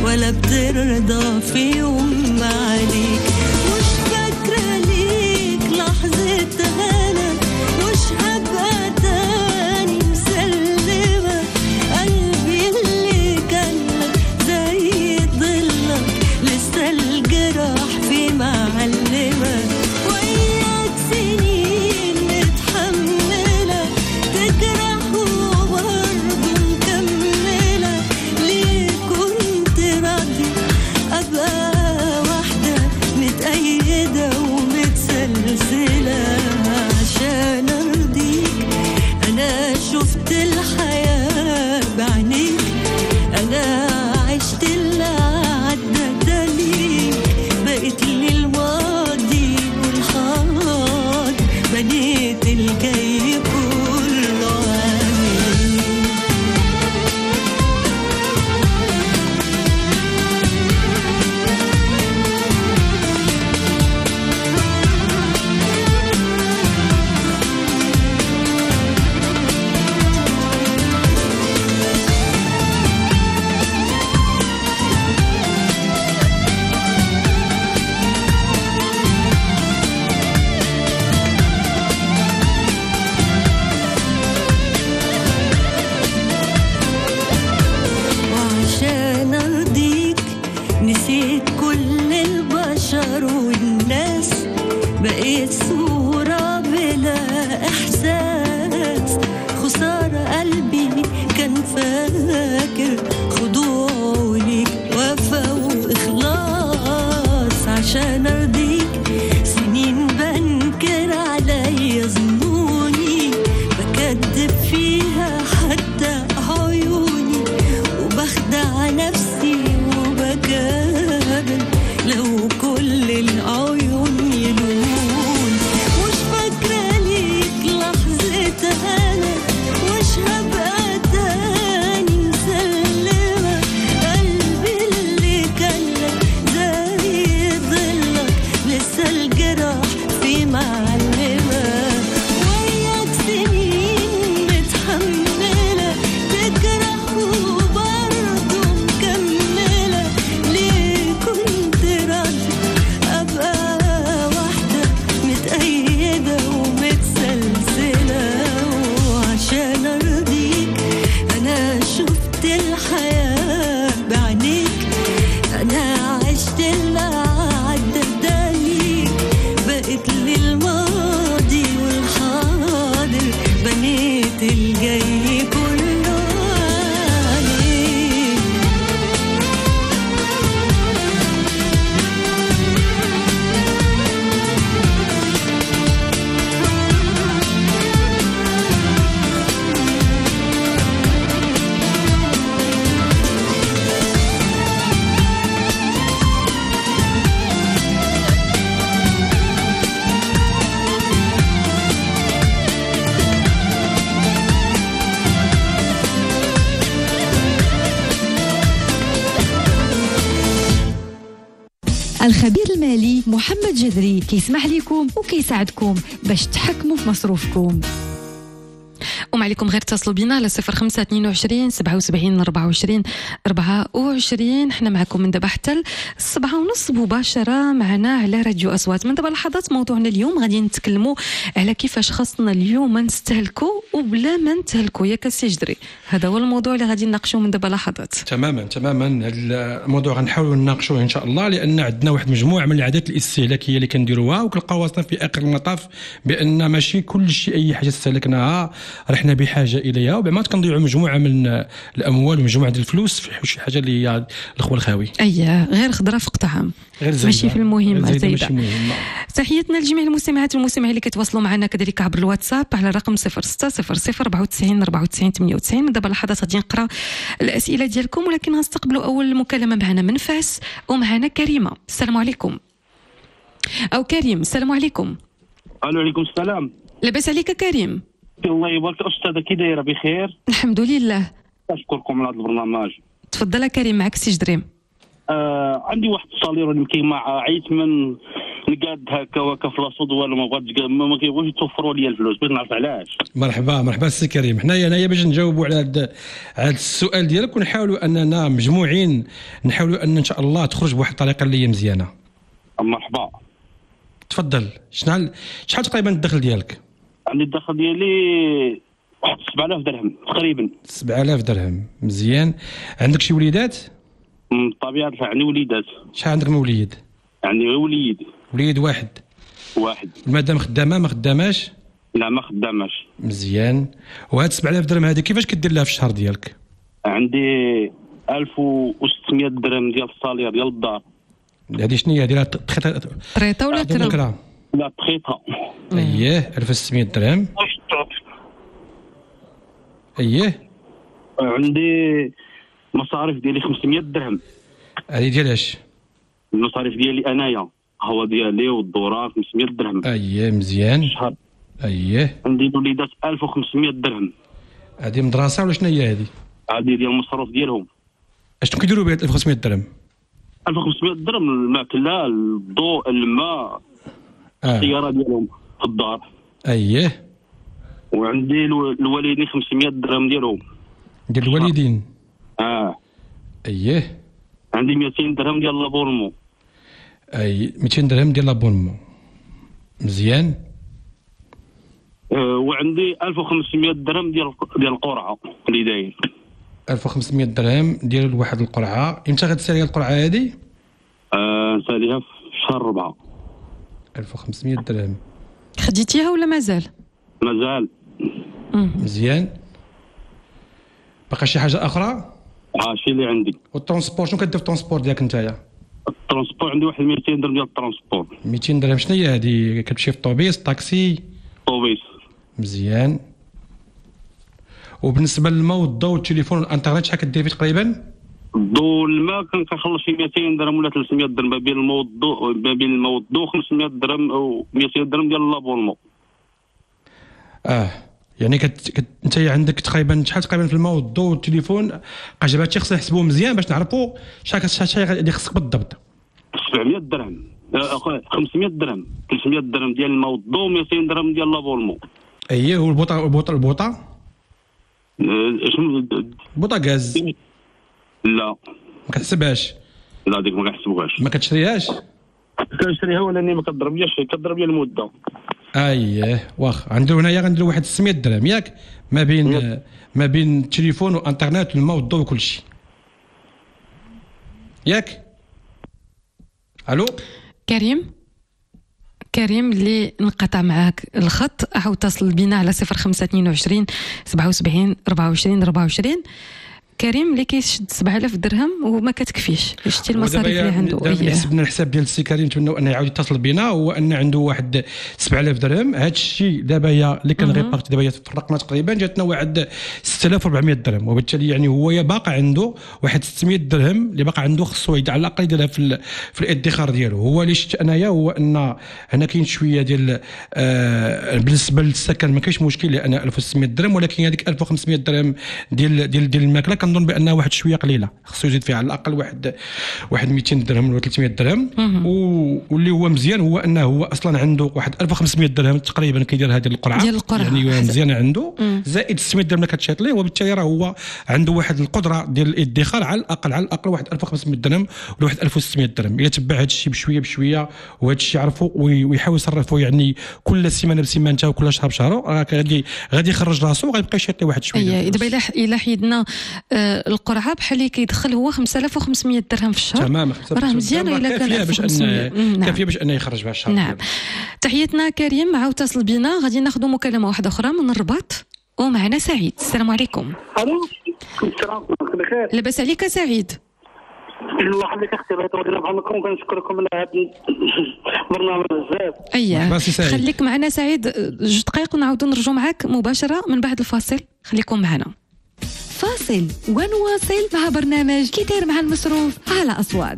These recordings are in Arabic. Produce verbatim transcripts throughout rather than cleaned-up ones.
ولا بترضى في يوم عليك. مش فاكرة ليك لحظة هنا، مش هبقى تاني مسلمة. قلبي اللي كان زي ضلك لسه الجراح في معلمة. وياك سنين متحملة تجرح وبرضه مكملة. ليه كنت راضي أبقى واحدة متأيدة ومتسلسلة عشان أرضيك؟ أنا شفت الحياة بعينيك، أنا عشت اللي عدى ده ليك. بقيت لي الماضي والحاضر، بنيت الجاي كله عليك. وعشان أرضيك نسيت كل البشر والناس، بقيت صورة بلا إحساس. خسارة قلبي كان فاكر خضوع ليك وفا وإخلاص. عشان أرضيك سنين بنكر عليا ظنوني، بكدب فيها حتى عيوني، وبخدع نفسي وبكابر لو كل العيون يلومون. مش فاكرة ليك لحظة أنا، مش هبقى تاني مسلمة. قلبي اللي كان لك زي ضلك لسه الجراح في معلمة. وياك سنين متحملة تجرح وبرضه مكملة. ليه كنت راضي أبقى واحدة متأيدة ومتسلسلة وعشان أرضيك؟ أنا شفت الحياة بعينيك، أنا عشت اللي عدى ده ليك. بقيت لي الماضي والحاضر، بنيت الجاي كله عليك. الخبير المالي محمد جذري كيسمح لكم وكيساعدكم باش تحكموا في مصروفكم. وما عليكم غير اتصلوا بينا على صفر خمسة اثنين وعشرين سبعة وسبعين أربعة وعشرين أربعة وعشرين. احنا معكم من دابا حتى السبعة ونص مباشرة معنا على راديو أصوات. من دابا لحظات موضوعنا اليوم غادي نتكلموا على كيفاش خاصنا اليوم نستهلكوا وبلا ما نتهلكوا. ياك السي جدري، هذا هو الموضوع اللي غادي نناقشوه من دابا لحظات. تماما تماما الموضوع غنحاولوا نناقشوه ان شاء الله، لان عندنا واحد مجموعه من العادات الاستهلاكيه اللي كنديروها وكنلقاو اصلا في اخر المطاف بان ماشي كل شيء اي حاجه استهلكناها رحنا بحاجه اليها، وبعد كنضيعوا مجموعه من الاموال ومجموعه ديال الفلوس في شي حاجه اللي هي الخوى الخاوي. اييه، غير خضره فوق طعام، ماشي في المهمه زايده. تحياتنا لجميع المستمعات والمستمعين اللي كيتواصلوا معنا كذلك عبر الواتساب على رقم صفر ستة صفر صفر أربعة وتسعين أربعة وتسعين ثمانية وتسعين. من دابا لحظات غادي نقرا الاسئله ديالكم، ولكن غنستقبلوا اول مكالمه معنا من فاس ومعنا كريمه. السلام عليكم. او كريم، السلام عليكم. الو عليكم السلام. لاباس عليك كريم؟ الله يبارك. استاذه كي دايره؟ بخير الحمد لله. اشكركم على هذا البرنامج. تفضل كريم، معك سي جدريم. آه عندي واحد الصالير اللي كيما عيت من نقاد هكا وهكا في لاصود ولا ما بغاتش ما كيبغوش يتوفروا لي الفلوس، بغيت نعرف علاش. مرحبا مرحبا السي كريم، حنايا هنايا باش نجاوبوا على هذا على السؤال ديالك ونحاولوا اننا مجموعين نحاولوا ان ان شاء الله تخرج بواحد الطريقه اللي هي مزيانه. مرحبا. تفضل. شحال شحال تقريبا الدخل ديالك؟ عندي الدخل ديالي واحد سبعة آلاف درهم تقريبا. سبعة آلاف درهم، مزيان. عندك شي وليدات؟ من طبيعة الحال عندي وليدات. شحال عندك من وليد؟ عندي غير وليد. وليد واحد. واحد. المدام خدامه ما خداماش؟ لا ما خداماش. مزيان. وهاد سبعة آلاف درهم هذه كيفاش كدير لها في الشهر ديالك؟ عندي ألف وستمية درهم ديال الصالير ديال الدار. هذه شنو هي؟ ديال تخيطه طريطه ولا ترا؟ لا تخيطها. اييه ألف وستمية درهم. اييه. عندي مصاريف ديالي خمسمية درهم. هذه ديال اش؟ المصاريف ديالي انايا هو ديالي والدورة خمسمية درهم. اييه مزيان. شهر. اييه. عندي الوليدات ألف وخمسمية درهم. هذه مدرسه ولا شنو هي هذه؟ هذه ديال المصروف ديالهم. اشنو كيديروا بها ألف وخمسمية درهم؟ ألف وخمسمية درهم الماكله الضوء الماء آه. السياره ديالهم في الدار. اييه. وعندي الوالدين خمسمية درهم ديالهم ديال الوالدين. اه اييه. عندي مئتين درهم ديال لابورمون. اي مئتين درهم ديال لابونمون، مزيان. آه وعندي ألف وخمسمية درهم ديال ديال القرعه اللي داير. ألف وخمسمية درهم ديال واحد القرعه. امتى غتسالي القرعه هذه؟ آه نساليها في شهر ربعة. ألف وخمسمية درهم. خديتيها ولا مازال؟ مازال. مزيان. باقي شي حاجه اخرى؟ اه شي اللي عندي. والترونسبور شنو كدير في الترونسبور ديالك نتايا؟ الترونسبور عندي واحد مئتين درهم ديال الترونسبور. مئتين درهم شنو هي هذه؟ كتمشي في الطوبيس طاكسي؟ طوبيس. مزيان. وبالنسبه للماء والضوء والتليفون والانترنت شحال كدير فيه تقريبا؟ الضوء والماء كنخلص شي مئتين درهم ولا ثلاثمية درهم ما بين الماء والضوء ما بين الماء والضوء خمسمية درهم او مئتين درهم ديال لابونمون. اه يعني كت... كت... انت عندك تقريبا شحال تقريبا في الماء والضوء والتليفون؟ قاش هادشي خصنا نحسبوه مزيان باش نعرفوا شحال شحال غادي خصك بالضبط. سبعمية درهم خمسمية درهم ثلاثمية درهم ديال الماء والضوء مئتين درهم ديال لابونمون. اييه. والبوطه والبوطه البوطه شنو بوطه غاز؟ لا ما كتحسبهاش. لا ديك ما كنحسبوهاش. ما كتشريهاش؟ كنشريها ولاني ما كضرب ليش كضرب لي المده. اييه واخ. غنديرو هنايا غنديرو واحد ستمية درهم ياك ما بين ما بين التليفون والانترنت والماء والضوء وكل شيء ياك. الو كريم كريم اللي انقطع معاك الخط، عاود اتصل بينا على صفر خمسة اثنين وعشرين سبعة وسبعين أربعة وعشرين أربعة وعشرين. كريم اللي كيشد سبعة آلاف درهم وما كتكفيش، شتي المصاريف اللي عنده. دابا حسبنا الحساب ديال السي كريم نتمنوا انه يعاود يتصل بنا، هو ان عنده واحد سبعة آلاف درهم. هذا الشيء دابا هي اللي كان غيبارتي دابا فرقنا تقريبا جاتنا واحد ستة آلاف وأربعمية درهم، وبالتالي يعني هو باقي عنده واحد ستمية درهم اللي باقي عنده خصو على الاقل يديرها في في الادخار ديالو. هو اللي شفت انايا هو ان هنا كاين شويه ديال آه بالنسبه للسكن ما كاينش مشكل لان ألف وستمية درهم، ولكن هذيك ألف وخمسمية درهم ديال ديال ديال الماكله كنظن بانها واحد شويه قليله، خصو يزيد فيها على الاقل واحد واحد مئتين درهم ولا ثلاثمية درهم. واللي هو مزيان هو انه هو اصلا عنده واحد ألف وخمسمية درهم تقريبا كيدير هذه القرعه ديال القرعه يعني مزيان عنده، زائد ستمية درهم اللي كتشاط ليه، وبالتالي راه هو عنده واحد القدره ديال الادخار على الاقل على الاقل واحد ألف وخمسمية درهم ولا واحد ألف وستمية درهم. الا تبع هذا الشيء بشويه بشويه وهذا الشيء يعرفوا ويحاول يصرفوا يعني كل سيمانه بسيمانته وكل شهر بشهره، راه غادي غادي يخرج راسو وغيبقى يشاط ليه واحد شويه. اي دابا الا حيدنا آه القرعه بحال اللي كيدخل هو خمسة آلاف وخمسمية درهم في الشهر. تمام. راه مزيان الا كان كافيه باش انه كافيه باش انه يخرج بها الشهر. نعم. تحياتنا كريم، عاود اتصل بينا، غادي ناخذ مكالمه واحده اخرى من الرباط ومعنا سعيد. السلام عليكم. الو السلام بخير. لاباس عليك سعيد؟ الله يحفظك اختي، بغيت نهضر معكم كنشكركم على هذا البرنامج بزاف. اييه خليك معنا سعيد جوج دقائق ونعاودوا نرجعوا معك مباشره من بعد الفاصل، خليكم معنا. فاصل ونواصل مع برنامج كي داير مع المصروف على أصوات.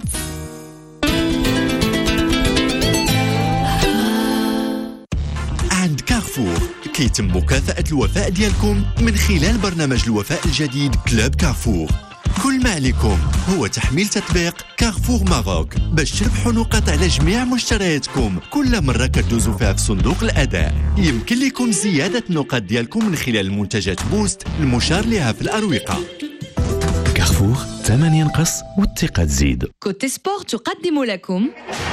عند كارفور كيتم مكافأة الوفاء ديالكم من خلال برنامج الوفاء الجديد كلوب كارفور. كل ما عليكم هو تحميل تطبيق كارفور ماروك باش تربحوا نقاط على جميع مشترياتكم كل مرة كدوزوا فيها في صندوق الأداء. يمكن لكم زيادة النقاط ديالكم من خلال منتجات بوست المشار لها في الأروقة. كارفور، ثمن ينقص والثقة تزيد. كوتي سبور تقدم لكم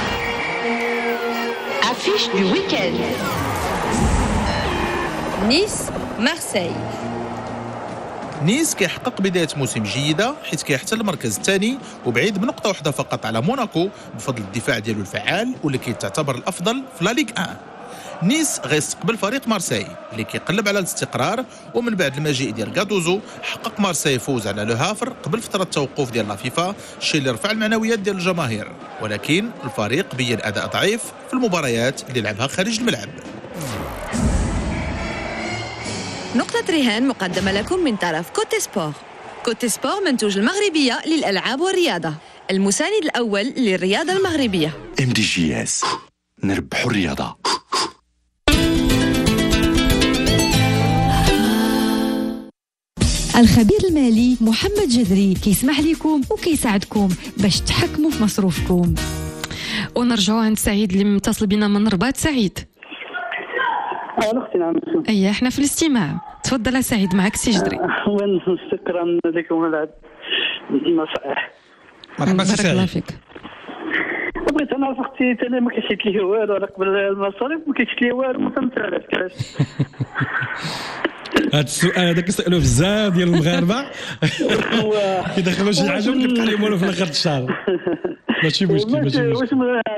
أفيش دو ويكند. نيس مارسيل. نيس كيحقق بداية موسم جيدة حيث كيحتل المركز الثاني وبعيد بنقطة واحدة فقط على موناكو بفضل الدفاع ديالو الفعال واللي كيتعتبر الأفضل في لا ليغ واحد. نيس غيستقبل فريق مارسيل اللي كيقلب على الاستقرار، ومن بعد المجيء ديال غادوزو حقق مارسيل فوز على لو هافر قبل فترة التوقف ديال لا فيفا، الشيء اللي رفع المعنويات ديال الجماهير، ولكن الفريق بين أداء ضعيف في المباريات اللي لعبها خارج الملعب. نقطة رهان مقدمة لكم من طرف كوتي سبور. كوتي سبور منتوج المغربية للألعاب والرياضة، المساند الأول للرياضة المغربية. ام دي جي اس، نربحوا الرياضة. الخبير المالي محمد جدري كيسمح لكم وكيساعدكم باش تحكموا في مصروفكم. ونرجعوا عند سعيد اللي متصل بنا من رباط. سعيد. أهلا أختي. نعم. أيه احنا في الاستماع. تفضل يا سعيد، معك سي جدري. شكرا لكم على النصائح. مرحبا سي بارك الله سعيد. فيك. بغيت نعرف اختي انا ما كيشيت لي والو على قبل المصاريف، ما كيشيت لي والو، ما فهمتش علاش كلاش. هذا السؤال هذا كيسالوه بزاف ديال المغاربه كيدخلوا شي حاجه ما كيبقى لهم والو في الاخر الشهر. ماشي مشكل ماشي مشكل. واش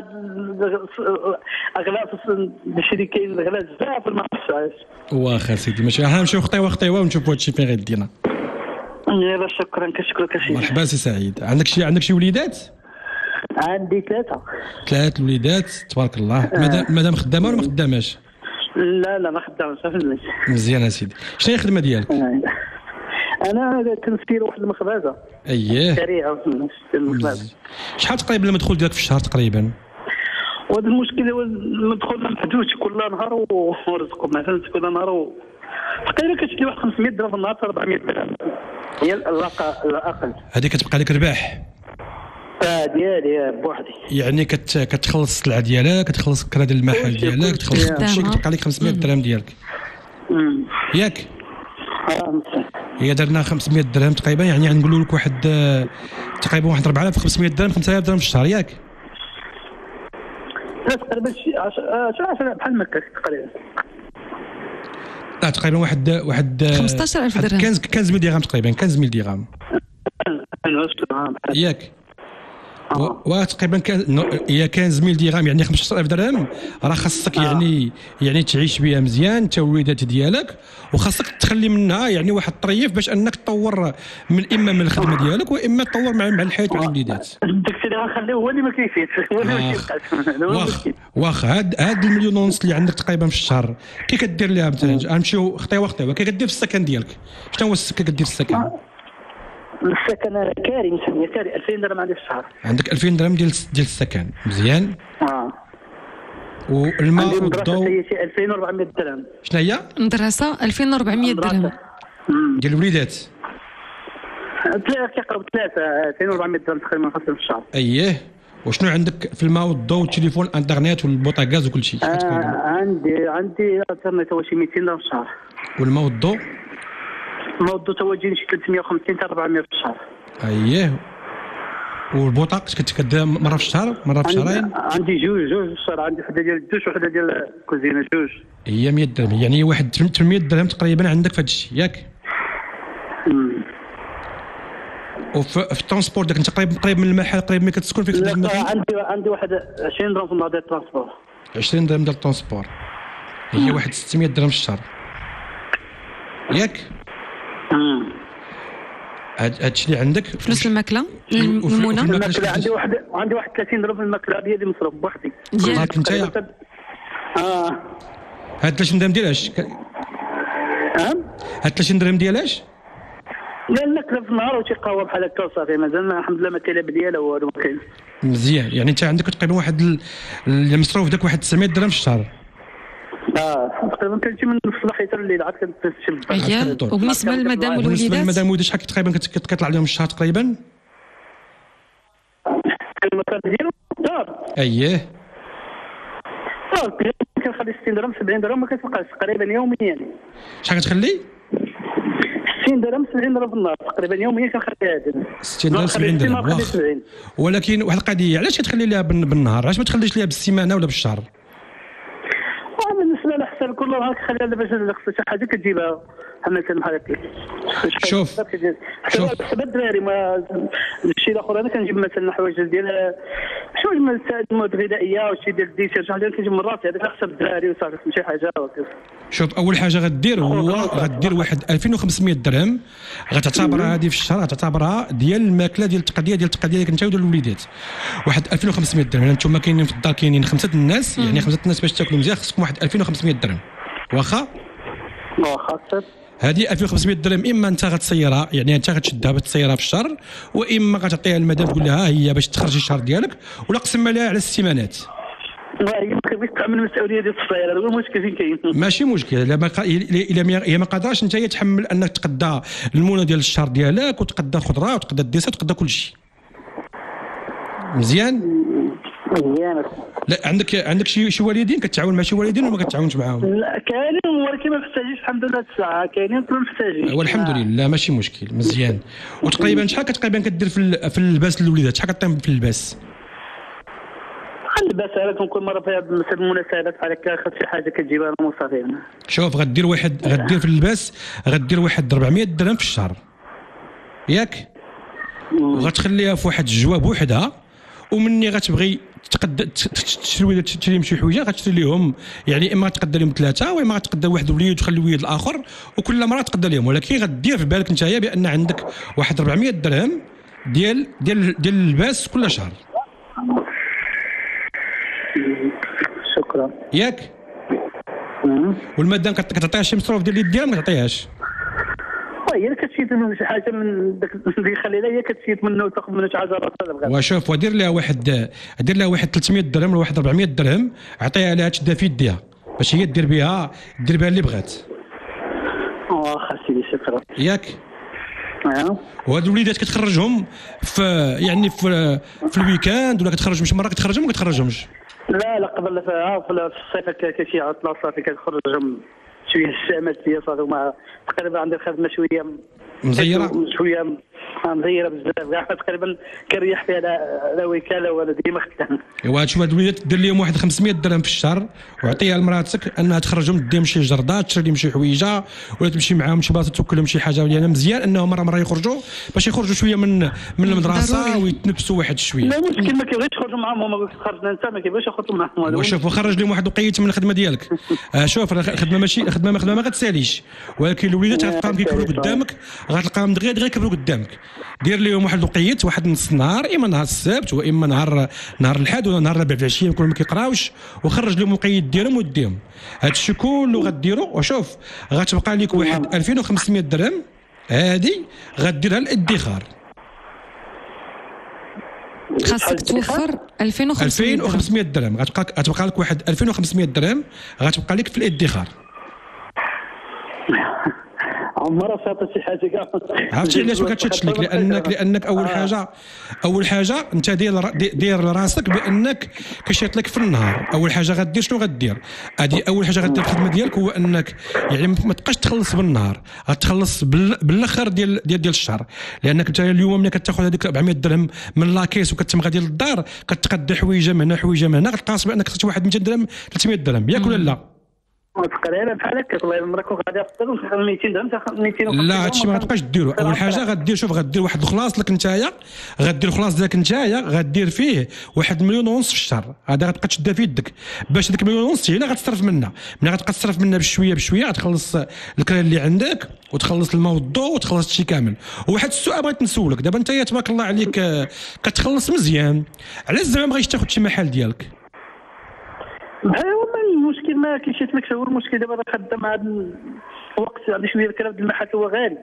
اغلاط بشري كاين اغلاط بزاف ما عرفتش. واخا سيدي ماشي، ها نمشيو خطيوه خطيوه ونشوفوا هادشي فين غيدينا. يلا شكرا كنشكرك سيدي. مرحبا سي سعيد. عندك شي عندك شي وليدات؟ عندي ثلاثه. ثلاث وليدات تبارك الله. مادام مادام خدامه ولا ما خداماش؟ لا لا ما خدامش. فهمتني. مزيان يا سيدي. شنو هي الخدمه ديالك؟ انا كنسير واحد المخبزه. اييه سريعه في المخبزه. شحال تقريبا المدخول ديالك في الشهر تقريبا؟ وهذا المشكل هو المدخول ما محدودش كل نهار ورزقه مثلا كل نهار تقريبا كتشري واحد خمسمية درهم في النهار، أربعمية درهم هي الاقل. هذه كتبقى لك رباح؟ اه ديالي بوحدي. يعني كت كتخلص السلعه ديالك، كتخلص الكرا ديال المحل ديالك، تخلص كلشي، كتبقى لك خمسمية درهم ديالك ياك؟ اه هي درنا خمسمية درهم تقريبا، يعني غنقولوا لك واحد تقريبا واحد أربعة آلاف وخمسمية درهم، خمسة آلاف درهم في الشهر ياك؟ لا تقريبا شي عشرة بحال هكا تقريبا. لا تقريبا واحد واحد خمسطاش ألف درهم، خمسطاش مية درهم تقريبا، خمسطاش مية درهم ياك؟ وتقريبا كان هي خمسطاش مية درهم، يعني خمسطاش ألف درهم راه خاصك يعني يعني تعيش بها مزيان انت والوليدات ديالك، وخاصك تخلي منها يعني واحد الطريف باش انك تطور من اما من الخدمه ديالك واما تطور مع مع الحياه مع الوليدات. داكشي اللي غنخليه هو اللي ما كيفيدش، هو اللي ما كيبقاش. واخ واخ هاد هاد المليون ونص اللي عندك تقريبا في الشهر كي كدير ليها مثلا؟ غنمشيو خطيوه خطيوه. كي كدير في السكن ديالك؟ شنو هو السكن كدير في السكن؟ السكن كاري مسميه كاري ألفين درهم عندي في الشهر. عندك ألفين درهم ديال ديال السكن مزيان. اه والماء والضوء ألفين وأربعمية درهم. شنو هي؟ مدرسه ألفين وأربعمية درهم ديال الوليدات. ثلاثه كيقرب ثلاثه ألفين وأربعمية درهم تقريبا خاصهم في الشهر. اييه. وشنو عندك في الماء والضوء والتليفون الانترنت والبوطاغاز وكل شيء؟ آه عندي عندي انترنت هو شي مئتين درهم في الشهر. والماء والضوء؟ الماء والضوء تواجدين شي ثلاثمية وخمسين حتى أربعمية في الشهر. اييه. والبوطاق كتكدير مره في الشهر مره في الشهرين؟ عندي جوج جوج في الشهر، عندي وحده ديال الدوش وحده ديال الكوزينه جوج. هي مية درهم، يعني واحد ثمانمية درهم تقريبا عندك في هذا الشيء ياك؟ وفي في الترونسبور داك انت قريب قريب من المحل، قريب من كتسكن فيك في المحل؟ عندي عندي واحد عشرين درهم في النهار ديال الترونسبور. عشرين درهم ديال الترونسبور هي واحد ستمية درهم في الشهر ياك؟ امم هاد هادشي اللي عندك. فلوس الماكله المونه؟ الماكله عندي واحد عندي واحد ثلاثين درهم في الماكله هي اللي مصروف بوحدي ديالك انت. اه هاد ثلاثين درهم ديالاش؟ اه هاد ثلاثين درهم ديالاش؟ لا الماكله في النهار وشي قهوه بحال هكا وصافي، مازال الحمد لله ما كاين لا بديله والو ما كاين. مزيان، يعني انت عندك تقريبا واحد المصروف داك واحد تسعمية درهم في الشهر. اه تقريبا كنمشي من الصباح حتى الليل عاد كنتشب. اييه. وبالنسبه للمدام بالنسبه والوليدات للمدام وليدات شحال تقريبا كتطلع عليهم الشهر تقريبا؟ المكان ديالو الدار اييه اه كنخلي ستين درهم سبعين درهم ما كتبقاش تقريبا يوميا. شحال كتخلي؟ ستين درهم سبعين درهم في النهار تقريبا يوميا كنخليها هذه. ستين درهم سبعين درهم واخ. ولكن واحد القضيه، علاش كتخلي لها بالنهار؟ علاش ما تخليش لها بالسيمانه ولا بالشهر؟ بالنسبه لحسن كل نهار كخليها باش خصها شي حاجه كتجيبها بحال مثلا بحال هكا. شوف شوف حسب الدراري ما الشيء الاخر انا كنجيب مثلا حوايج ديال شويه من المواد الغذائيه وشي ديال الديسير شي حاجه كنجيب من راسي هذاك حسب الدراري وصافي شي حاجه وكذا. شوف اول حاجه غدير هو غدير واحد ألفين وخمسمية درهم غتعتبرها هذه في الشهر، غتعتبرها ديال الماكله ديال التقديه ديال التقديه ديالك انت وديال الوليدات. واحد ألفين وخمسمية درهم، انتم كاينين في الدار كاينين خمسه الناس، يعني خمسه الناس باش تاكلوا مزيان خصكم واحد ألفين وخمسمية درهم واخا. واخا هذه ألفين وخمسمية درهم اما انت غتسيرها، يعني انت غتشدها باش تسيرها في الشهر، واما غتعطيها للمدام تقول لها هي باش تخرجي الشهر ديالك، ولا قسمها لها على السيمانات. هي ما كيبغيش تعمل المسؤوليه ديال الصغير، هذا هو المشكل فين كاين. ماشي مشكل، الا ما الا هي ما قادراش انت تحمل انك تقدى المونه ديال الشهر ديالك وتقدى الخضره وتقدى الديسه وتقدى كل شيء. مزيان؟ مزيان. لا عندك عندك شي شي والدين كتعاون مع شي والدين ولا ما كتعاونش معاهم؟ لا كاينين ولكن ما محتاجينش الحمد لله الساعه، كاينين كلهم محتاجين. والحمد لله ماشي مشكل. مزيان. وتقريبا شحال تقريبا كدير في في اللباس للوليدات؟ شحال كطيب في اللباس؟ اللباس هذا كنكون مره في مثلا المناسبات بحال هكا خاص شي حاجه كتجيبها لهم وصافي. شوف غدير واحد غدير في اللباس غدير واحد أربعمية درهم في الشهر ياك، وغتخليها في واحد الجواب بوحدها، ومني غتبغي تقد تشري تشري شي حوايج غتشري لهم، يعني اما تقدر لهم ثلاثه واما تقدر واحد وليد وتخلي الوليد الاخر، وكل مره تقدر لهم، ولكن غدير في بالك نتايا بان عندك واحد أربعمية درهم ديال ديال ديال اللباس كل شهر. شكرا ياك. والمدام كتعطيها شي مصروف ديال اليد ديالها ما تعطيهاش؟ هي اللي كتشيت من شي حاجه من داك اللي يخلي لها، هي كتشيت منه وتاخذ منه شي حاجه راسها. وشوف ودير لها واحد دير لها واحد ثلاثمية درهم ولا واحد أربعمية درهم، عطيها لها تشدها في يديها باش هي دير بها دير بها اللي بغات. واخا سيدي شكرا. ياك. اه. وهاد الوليدات كتخرجهم في يعني في في الويكاند ولا كتخرجهم شي مره كتخرجهم ولا كتخرجهمش؟ لا لا قبل في الصيف كشي عطله صافي كتخرجهم شويه الشامات ديال صافي، وما تقريبا عندي الخدمه شويه مزيره شويه مزيره بزاف كاع تقريبا كنريح فيها لا وكاله ولا ديما خدام. ايوا شوف هاد الوليدات دير لهم واحد خمسمية درهم في الشهر وعطيها لمراتك انها تخرجهم ديهم شي جردات تشري لهم شي حويجه ولا تمشي معاهم شي بلاصه توكل لهم شي حاجه، لان مزيان انهم مره مره يخرجوا باش يخرجوا شويه من من المدرسه ويتنفسوا واحد شويه. لا مشكل، ما كيبغيش يخرجوا معاهم، هما خرجنا انت ما كيبغيش يخرجوا معاهم. وشوف وخرج لهم واحد وقيت من الخدمه ديالك. آه شوف الخدمه ماشي الخدمه ما خدمه ما غتساليش، ولكن الوليدات غتلقاهم كيكبروا قدامك، غتلقاهم دغيا دغيا كيكبروا قدامك. دير لهم واحد الوقيت واحد نص نهار، اما نهار السبت واما نهار نهار الاحد ولا نهار الاربعاء في العشيه يكونوا ما كيقراوش، وخرج لهم الوقيت ديالهم وديهم. هذا الشيء كله غديروا. وشوف غتبقى لك واحد ألفين وخمسمية درهم هذه غديرها للادخار. خاصك توفر ألفين وخمسمية درهم، غتبقى غتبقى لك واحد ألفين وخمسمية درهم غتبقى لك في الادخار. عمرها فاتت شي حاجه كاع. عرفتي علاش ما كتشدش لك؟ لانك لانك اول حاجه اول حاجه انت دير دير لراسك بانك كشيط لك في النهار. اول حاجه غدير شنو غدير؟ هذه اول حاجه غدير في الخدمه ديالك هو انك يعني ما تبقاش تخلص بالنهار، غتخلص بالاخر ديال ديال ديال الشهر، لانك انت اليوم ملي كتاخذ هذيك أربعمية درهم من لاكيس وكتمغى ديال الدار كتقدي حويجه من هنا حويجه من هنا، غتلقى بانك خصك واحد مئتين درهم ثلاثمية درهم ياك ولا لا؟ تقريبا بحال هكا الله يمرك غادي تاخذ مئتين درهم مئتين وخمسين. لا هادشي ما غتبقاش ديرو. اول حاجه غدير شوف غدير واحد الخلاص لك نتايا، غدير الخلاص ديالك نتايا غدير فيه واحد مليون ونص في الشهر، هذا غتبقى تشدها في يدك باش ديك مليون ونص هنا غتصرف منها، ملي غتبقى تصرف منها بشويه بشويه غتخلص الكرا اللي عندك وتخلص الماء والضوء وتخلص الشيء كامل. وواحد السؤال بغيت نسولك دابا، انت تبارك الله عليك كتخلص مزيان، علاش زعما ما بغيتش تاخذ شي محل ديالك؟ المشكل ما كيشيت لك هو المشكل. دابا خدام مع وقت عندي شويه الكلام ديال المحل هو غالي.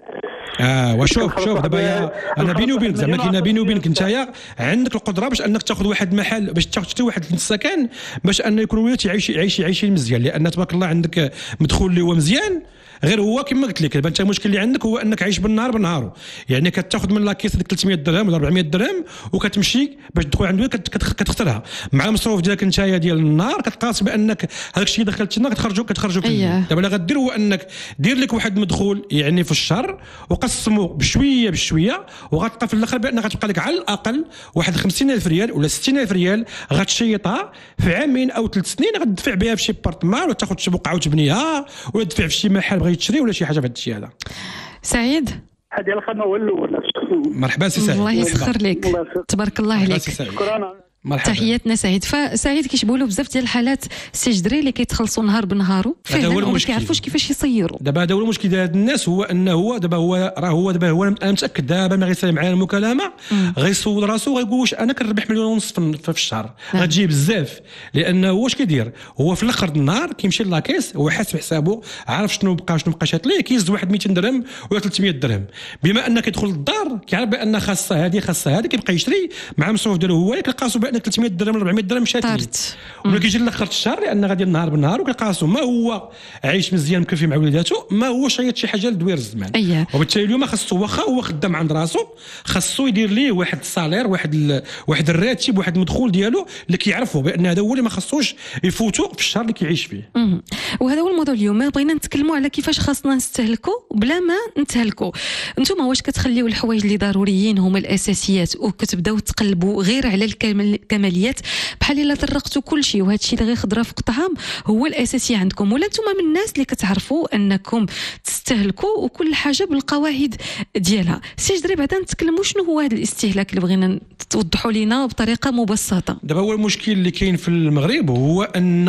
اه وشوف شوف دابا انا بيني وبينك زعما كاين بيني وبينك نتايا عندك القدره باش انك تاخذ واحد المحل باش تاخذ حتى واحد السكن باش انه يكون ولات يعيش يعيش يعيش مزيان، لان تبارك الله عندك مدخول اللي هو مزيان. غير هو كما قلت لك انت المشكل اللي عندك هو انك عايش بالنهار بنهارو، يعني كتاخذ من لاكيس ديك ثلاثمية درهم ولا أربعمية درهم وكتمشي باش تدخل عند كتخسرها مع المصروف ديالك نتايا ديال النهار، كتقاس بانك هذاك الشيء دخلت لنا كتخرجوا كتخرجوا في الليل. دابا اللي غدير هو انك دير لك واحد المدخول يعني في الشهر وقسمه بشويه بشويه، وغتلقى في الاخر بان غتبقى لك على الاقل واحد خمسين ألف ريال ولا ستين ألف ريال غتشيطها في عامين او ثلاث سنين غتدفع بها في شي بارتمان ولا تاخذ شي بقعه وتبنيها ولا تدفع في شي محل بغيت تشري ولا شي حاجه في هذا الشيء هذا. سعيد هذه الخدمه هو الاول. مرحبا سي سعيد. الله يسخر لك، تبارك الله عليك. شكرا. تحياتنا سعيد. فسعيد كيشبهوا له بزاف ديال الحالات السي جدري اللي كيتخلصوا نهار بنهارو فعلا وما كيعرفوش كيفاش يصيروا. دابا هذا هو المشكل ديال هاد الناس، هو انه هو دابا هو راه هو دابا هو انا متاكد دابا ما غيسالي معايا المكالمه غيصور راسو غيقول واش انا كنربح مليون ونص في الشهر غتجي بزاف، لانه واش كيدير هو في الاخر النهار كيمشي لاكيس هو حاسب حسابه عارف شنو بقى شنو بقى شات ليه كيز واحد مئتين درهم ولا ثلاثمية درهم، بما انه كيدخل للدار كيعرف بان خاصه هذه خاصه هذه كيبقى يشري مع المصروف ديالو هو كيقاسو بان ثلاثمية درهم ولا أربعمية درهم شات ليه ولا كيجي لاخر الشهر لان غادي النهار بالنهار وكيقاسو ما هو عايش مزيان مكفي مع وليداتو ما هو شايط شي حاجه لدوير الزمان. أيه. وبالتالي اليوم خاصو واخا هو خدام عند راسو خاصو يدير ليه واحد الصالير واحد ال... واحد الراتب واحد المدخول ديالو اللي كيعرفوا بان هذا هو اللي ما خاصوش يفوتوا في الشهر اللي كيعيش فيه. مم. وهذا هو الموضوع اليوم بغينا نتكلموا على كيفاش خاصنا نستهلكوا بلا ما نتهلكوا. انتم واش كتخليوا الحوايج اللي ضروريين هما الاساسيات وكتبداو تقلبوا غير على الكماليات بحال الا طرقتوا كل شيء وهذا الشيء اللي غير خضره في الطعام هو الاساسي عندكم، ولا انتم من الناس اللي كتعرفوا انكم تستهلكوا وكل حاجه بالقواعد ديالها؟ سي جدري بعدا نتكلموا شنو هو هذا الاستهلاك اللي بغينا توضحوا لنا بطريقه مبسطه. دابا هو المشكل اللي كاين في المغرب هو ان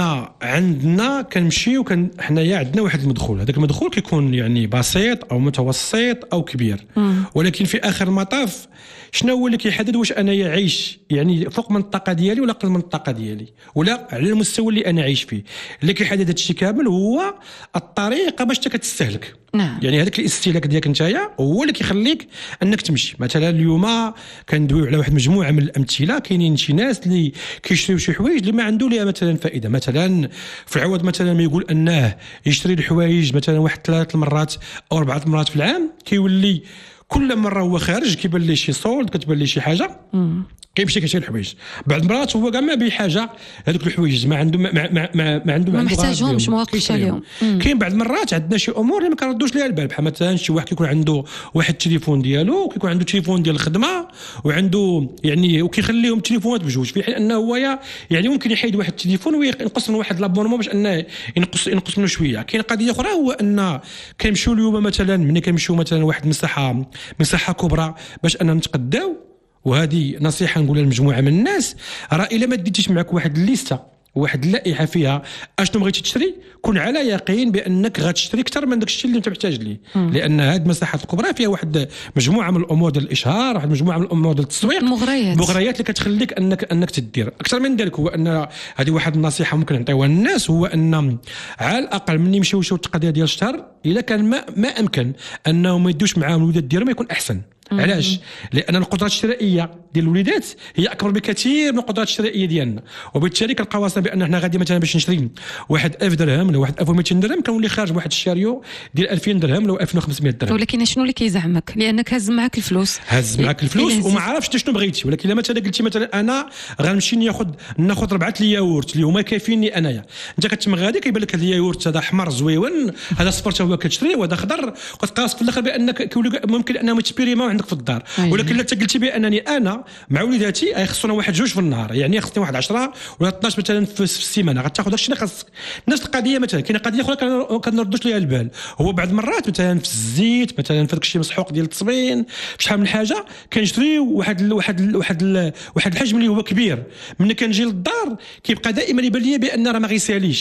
عندنا كنمشيو كان حنايا عندنا واحد المدخول، هذاك المدخول كيكون يعني بسيط او متوسط او كبير. مم. ولكن في اخر المطاف شنو هو اللي كيحدد واش انا عايش يعني فوق من الطاقه ديالي ولا اقل من الطاقه ديالي ولا على المستوى اللي انا عايش فيه؟ اللي كيحدد هذا الشيء كامل هو الطريقه باش كتستهلك. نعم. يعني هذاك الاستهلاك ديالك نتايا هو اللي كيخليك انك تمشي. مثلا اليوم كندويو على واحد مجموعه من الامثله، كاينين شي ناس اللي كيشريو شي حوايج اللي ما عنده ليها مثلا فائده، مثلا في العوض مثلا ما يقول انه يشري الحوايج مثلا واحد ثلاث مرات او اربعه مرات في العام، كيولي كل مره هو خارج كيبان ليه شي صولد كتبان ليه شي حاجه مم. كيمشي كيشري الحوايج. بعض المرات هو كاع ما بيه حاجه هذوك الحوايج ما عنده ما ما ما, ما عنده ما محتاجهمش ما واقفش عليهم. كاين بعض المرات عندنا شي امور اللي ما كنردوش ليها البال، بحال مثلا شي واحد كيكون عنده واحد التليفون ديالو وكيكون عنده تليفون ديال الخدمه وعنده يعني وكيخليهم التليفونات بجوج، في حين انه هو يعني ممكن يحيد واحد التليفون وينقص من واحد لابونمون باش انه ينقص ينقص منه شويه. كاين قضيه اخرى هو ان كنمشيو اليوم مثلا ملي كنمشيو مثلا واحد مساحه مساحه كبرى باش اننا نتقداو، وهذه نصيحه نقولها لمجموعه من الناس، راه الا ما ديتيش معك واحد الليسته واحد اللائحه فيها اشنو بغيتي تشري كون على يقين بانك غتشري اكثر من داك الشيء اللي انت محتاج ليه، لان هذه المساحات الكبرى فيها واحد مجموعه من الامور ديال الاشهار، واحد مجموعه من الامور ديال التسويق، مغريات مغريات اللي كتخليك انك انك تدير اكثر من ذلك. هو ان هذه واحد النصيحه ممكن نعطيوها للناس، هو ان على الاقل ملي يمشيو يشوفوا التقضيه ديال الشهر الا كان ما, ما امكن انهم ما يدوش معاهم الوليدات ديالهم يكون احسن. علاش؟ لان القدرات الشرائيه ديال الوليدات هي اكبر بكثير من القدرات الشرائيه ديالنا، وبالتالي كنلقاو راسنا بان حنا غادي مثلا باش نشري واحد ألف درهم ولا واحد ألف ومئتين درهم كنولي خارج واحد الشاريو ديال ألفين درهم ولا ألفين وخمسمية درهم. ولكن شنو اللي كيزعمك؟ لانك هز معاك الفلوس هز معاك الفلوس وما عرفتش شنو بغيتي. ولكن الا مثلا قلتي مثلا انا غنمشي ناخذ ناخذ ربعه الياغورت اللي هما كافيني انايا، انت كتم غادي كيبان لك هذا الياغورت هذا احمر زويون، هذا صفر حتى هو كتشري وهذا خضر، وتقاس في الاخر بانك كيولي ممكن انهم يتسبيريماو عندك في الدار. ولكن الا قلتي بانني انا مع وليداتي خصنا واحد جوج في النهار، يعني خصني واحد عشرة ولا اثناش مثلا في السيمانه، غتاخذ داكشي اللي خاصك. نفس القضيه مثلا كاينه قضيه اخرى كنردوش ليها البال، هو بعض المرات مثلا في الزيت مثلا في داكشي مسحوق ديال التصبين شحال من حاجه كنشريو واحد ال واحد ال واحد ال واحد الحجم اللي هو كبير، ملي كنجي للدار كيبقى دائما يبان لي بان راه ما غيساليش،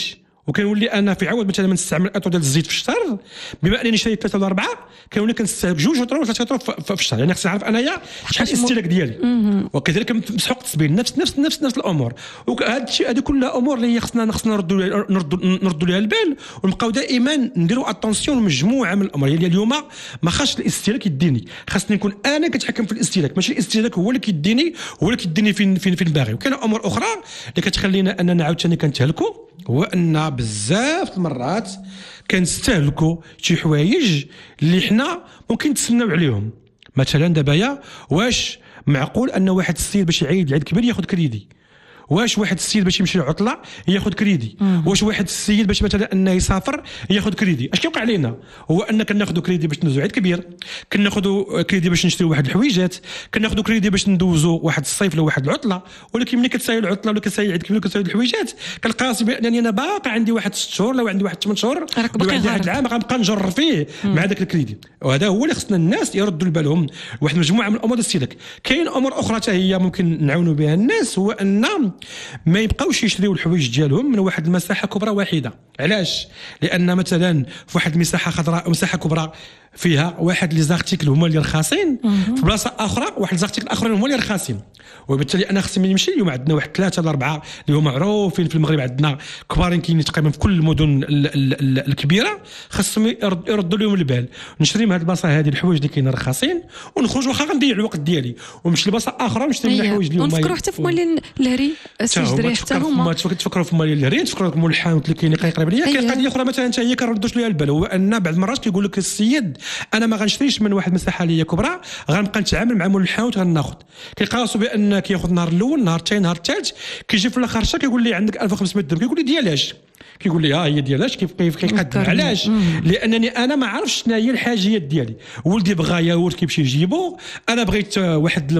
وكنولي انا في عوض مثلا ما نستعمل اطر ديال الزيت في الشهر، بما انني شريت ثلاثه ولا اربعه كنولي كنستهلك جوج وثلاثه ولا ثلاثه في الشهر. يعني خصني نعرف انايا شحال الاستهلاك ديالي، وكذلك مسحوق التسبيل نفس نفس نفس نفس الامور. وهذا الشيء هذه كلها امور اللي هي خصنا خصنا نردوا نردوا نردوا لها البال، ونبقاو دائما نديروا اتونسيون مجموعه من الامور. يعني اليوم ما خاصش الاستهلاك يديني، خاصني نكون انا كنتحكم في الاستهلاك، ماشي الاستهلاك هو اللي كيديني هو اللي كيديني فين فين فين باغي. وكاين امور اخرى اللي كتخلينا اننا عاوتاني كنتهلكوا، هو ان بزاف المرات كنستهلكوا شي حوايج اللي حنا ممكن نتسناو عليهم. مثلا دابا يا واش معقول ان واحد السيد باش يعيد العيد كبير ياخذ كريدي؟ واش واحد السيد باش يمشي لعطله ياخذ كريدي؟ واش واحد السيد باش مثلا انه يسافر ياخذ كريدي؟ اش كيوقع علينا هو ان كناخذوا كريدي باش ندوزو عيد كبير، كناخذوا كريدي باش نشريو واحد الحويجات، كناخذوا كريدي باش ندوزو واحد الصيف ولا واحد العطله. ولكن ملي كتساهل العطله ولا كتساهل العيد كبير ولا كتساهل الحويجات كنلقى راسي بانني انا باقي عندي واحد ست شهور ولا عندي واحد ثمان شهور ولا عندي واحد العام غنبقى نجر فيه مع ذاك الكريدي. وهذا هو اللي خصنا الناس يردوا بالهم واحد مجموعه من الامور الاستهلاك. كاين امور اخرى حتى هي ممكن نعاونوا بها الناس، هو ان ما يبقاوش يشريو الحوايج ديالهم من واحد المساحه كبرى واحده. علاش؟ لان مثلا في واحد المساحه خضراء مساحه كبرى فيها واحد لي زارتيكل هما اللي رخاصين، في بلاصه اخرى واحد زارتيكل اخرين هما اللي رخاصين. وبالتالي انا خصني نمشي. اليوم عندنا واحد ثلاثه ولا اربعه اللي هما معروفين في المغرب، عندنا كبارين كاينين تقريبا في كل المدن الكبيره، خصهم يردوا لهم البال. نشري من هذه البلاصه هذه الحوايج اللي كاينين رخاصين ونخرج، واخا غنضيع الوقت ديالي ونمشي لبلاصه اخرى ونشري من الحوايج اللي هما. ونفكروا حتى في مال الهري السجدري حتى هما تفكروا في مال الهري، تفكروا في مول الحانوت اللي كاين قريب ليا. كاين قضيه اخرى مثلا حتى هي كنردوش ليها البال، هو ان بعض المرات كيقول لك السيد انا ما غنشريش من واحد المساحه اللي هي كبرى، غنبقى نتعامل مع مول الحانوت غناخذ. كيقاسوا بان كياخذ النهار الاول النهار الثاني النهار الثالث، كيجي في الاخر الشهر كيقول لي عندك ألف وخمسمائة درهم، كيقول لي ديالاش؟ كيقول لي ها هي ديالاش كيف كيف كيقدر. علاش؟ لانني انا ما عرفتش شنو هي الحاجيات ديالي. ولدي بغى ياورت كيمشي يجيبو، انا بغيت واحد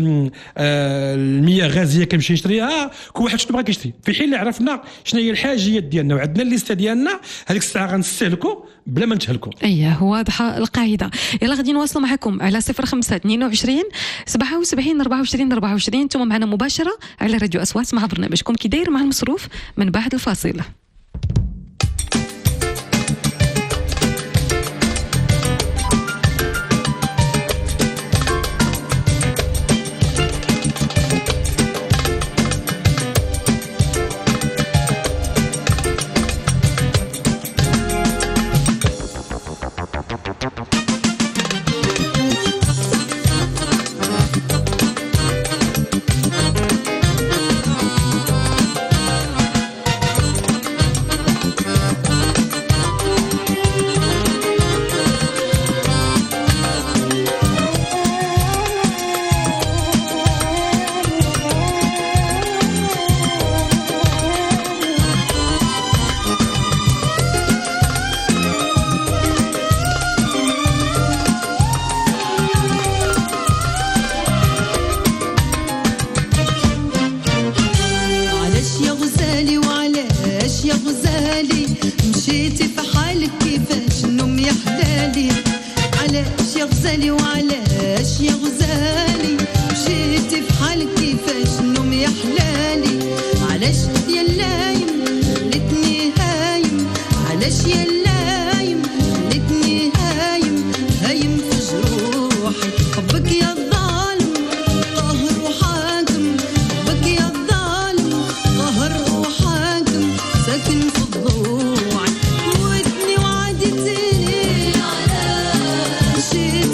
المياه غازيه كنمشي نشريها، كل واحد شنو بغى كيشري، في حين اللي عرفنا شنو هي الحاجيات ديالنا وعندنا الليسته ديالنا هذيك الساعه غنستهلكوا بلا ما نتهلكوا. اييه واضحه القاعده. يلا غادي نواصلوا معكم على صفر خمسة اثنين وعشرين سبعة وسبعين أربعة وعشرين أربعة وعشرين. انتم معنا مباشره على راديو أصوات مع برنامجكم كي داير مع المصروف من بعد الفاصل.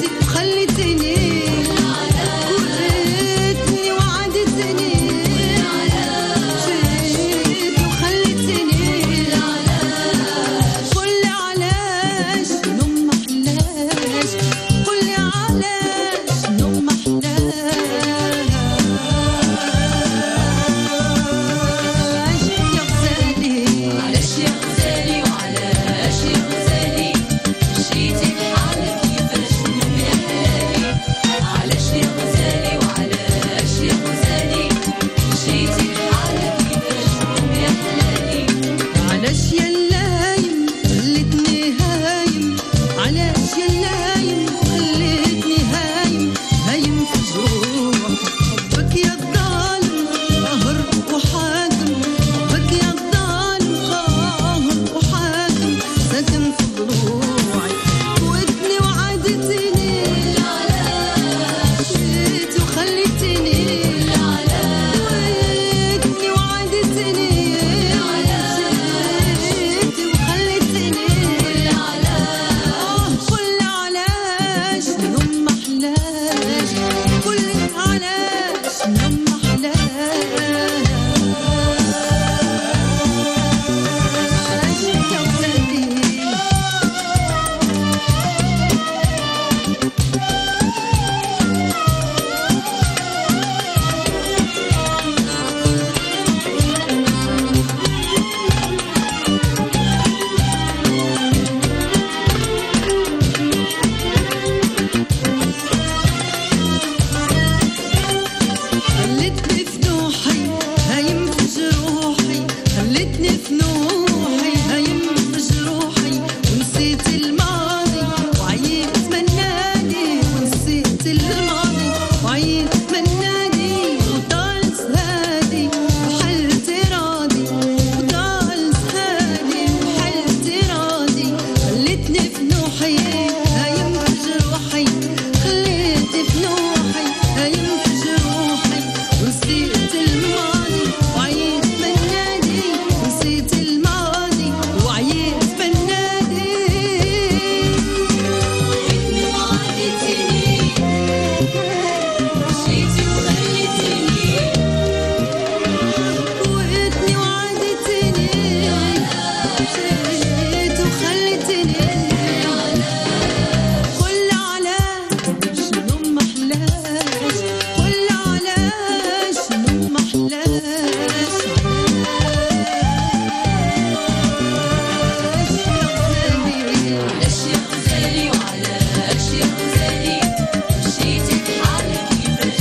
خليتني نسيت الماضي وعيت بنادي نسيت الماضي وعيت بنادي وعدتني وعدتني مشيتي وخليتني وعدتني وعدتني مشيت وخليتني قل علاش شنو محلاش قل علاش شنو محلاش علاش يا غزالي وعلاش يا غزالي مشيتي بحالك كيفاش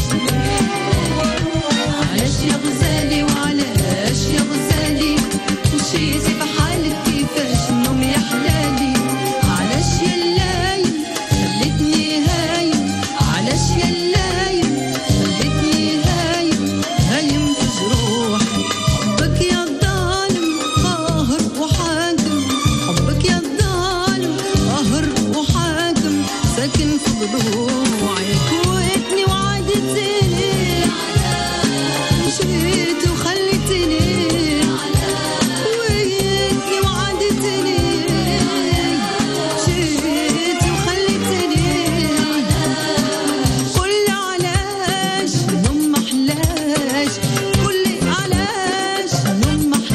علاش يا غزالي وعلاش يا غزالي مشيتي بحالك كيفاش النوم يا حلالي علاش يا اللايم خلتني هايم علاش يا اللايم خلتني هايم هايم في جروح حبك يا الظالم قاهر وحاكم حبك يا الظالم قاهر وحاكم ساكن في ضلوعك وعدتني وعدتني مشيت وخليتني وعدتني وعدتني مشيت وخليتني قولي علاش شنو محلاش قولي علاش شنو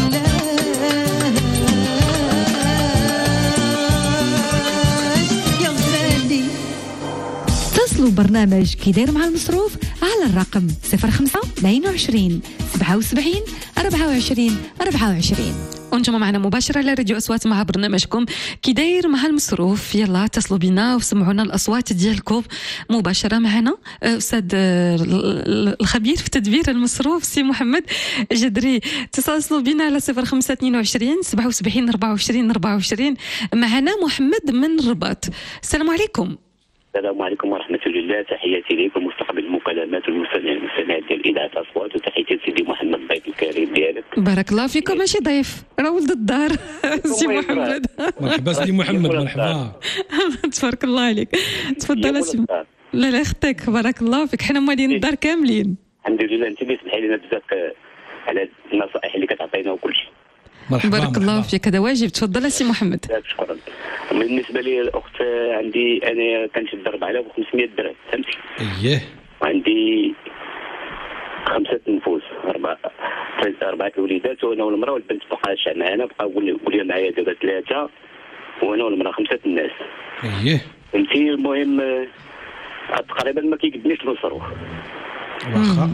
محلاش يا غزالي. اتصلوا برنامج كي داير مع المصروف على الرقم صفر خمسة اثنين وعشرين سبعة وسبعين أربعة وعشرين أربعة وعشرين. وانتم معنا مباشرة على راديو أصوات مع برنامجكم كي داير مع المصروف. يلا اتصلوا بنا وسمعونا الأصوات ديالكم مباشرة معنا. أستاذ الخبير في تدبير المصروف سي محمد جدري، اتصلوا بنا على صفر خمسة اثنين وعشرين سبعة وسبعين أربعة وعشرين أربعة وعشرين. معنا محمد من الرباط. السلام عليكم. السلام عليكم ورحمة الله، تحياتي لكم مستقبل المكالمات والمستمعين المستمعات ديال إذاعة أصوات، وتحياتي لسيدي محمد الضيف الكريم ديالك. بارك الله فيكم. ماشي ضيف، راه ولد الدار سي محمد. مرحبا سيدي محمد، مرحبا. تبارك الله عليك. تفضل سي. لا لا اختك، بارك الله فيك. حنا موالين الدار كاملين. الحمد لله. انت اللي سمحي لنا بزاف على النصائح اللي كتعطينا وكل شيء. مرحبا. بارك الله فيك، هذا واجب. تفضل سي محمد. شكرا. بالنسبه لي الاخت عندي انا كنشد أربعة آلاف وخمسمائة درهم فهمتي. اييه. وعندي خمسه نفوس، اربعه اربعه الوليدات وانا والمراه، والبنت بقاش معنا، بقى ولي معايا دابا ثلاثه وانا والمراه خمسه الناس. اييه فهمتي. المهم تقريبا ما كيقدنيش المصروف. واخا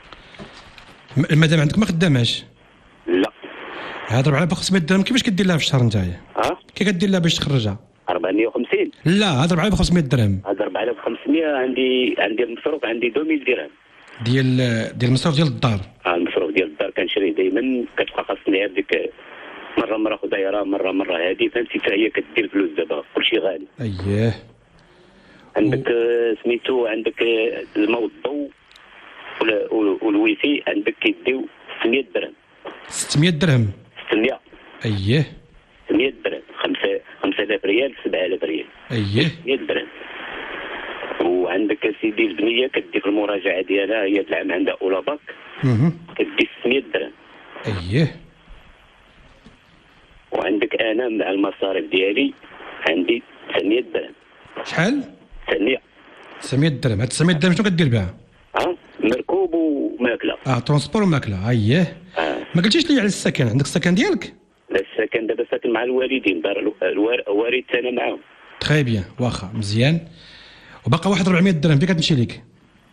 المدام عندك ما خداماش؟ لا. هاد أربعة آلاف وخمسمائة درهم كيفاش كدير لها في الشهر نتايا؟ اه كي كدير لها باش تخرجها؟ أربعمائة وخمسين. لا، هاد أربعة آلاف وخمسمائة درهم. هاد أربعة آلاف وخمسمائة عندي عندي المصروف عندي ألفين درهم ديال ديال المصروف ديال الدار. اه المصروف ديال الدار كنشري دائما، كتبقى خاصني هذيك مره مره خضيره مره مره هذه فهمتي، حتى هي كدير فلوس دابا كلشي غالي. اييه. عندك و... سميتو عندك الماء والضوء والويفي عندك كيديو ستمائة درهم. ستمائة درهم. ستمائة. اييه. ستمائة درهم. خمسة خمسة آلاف ريال سبعة آلاف ريال. اييه. ستمائة درهم. وعندك سيدي البنيه كدي في المراجعه ديالها، هي العام عندها اولى باك اها كدي ستمائة درهم. اييه. وعندك انا مع المصاريف ديالي عندي تسعمائة درهم. شحال؟ تسعمائة. تسعمائة درهم. هاد تسعمائة درهم شنو كدير بها؟ اه مركوب وماكله. اه ترونسبور وماكله. اييه. آه. ما قلتيش لي على السكن، عندك السكن ديالك؟ لا السكن دابا ساكن مع الوالدين، دار الوالد انا معاهم. تري بيان، واخا مزيان. وبقى واحد أربعمائة درهم فين كتمشي لك؟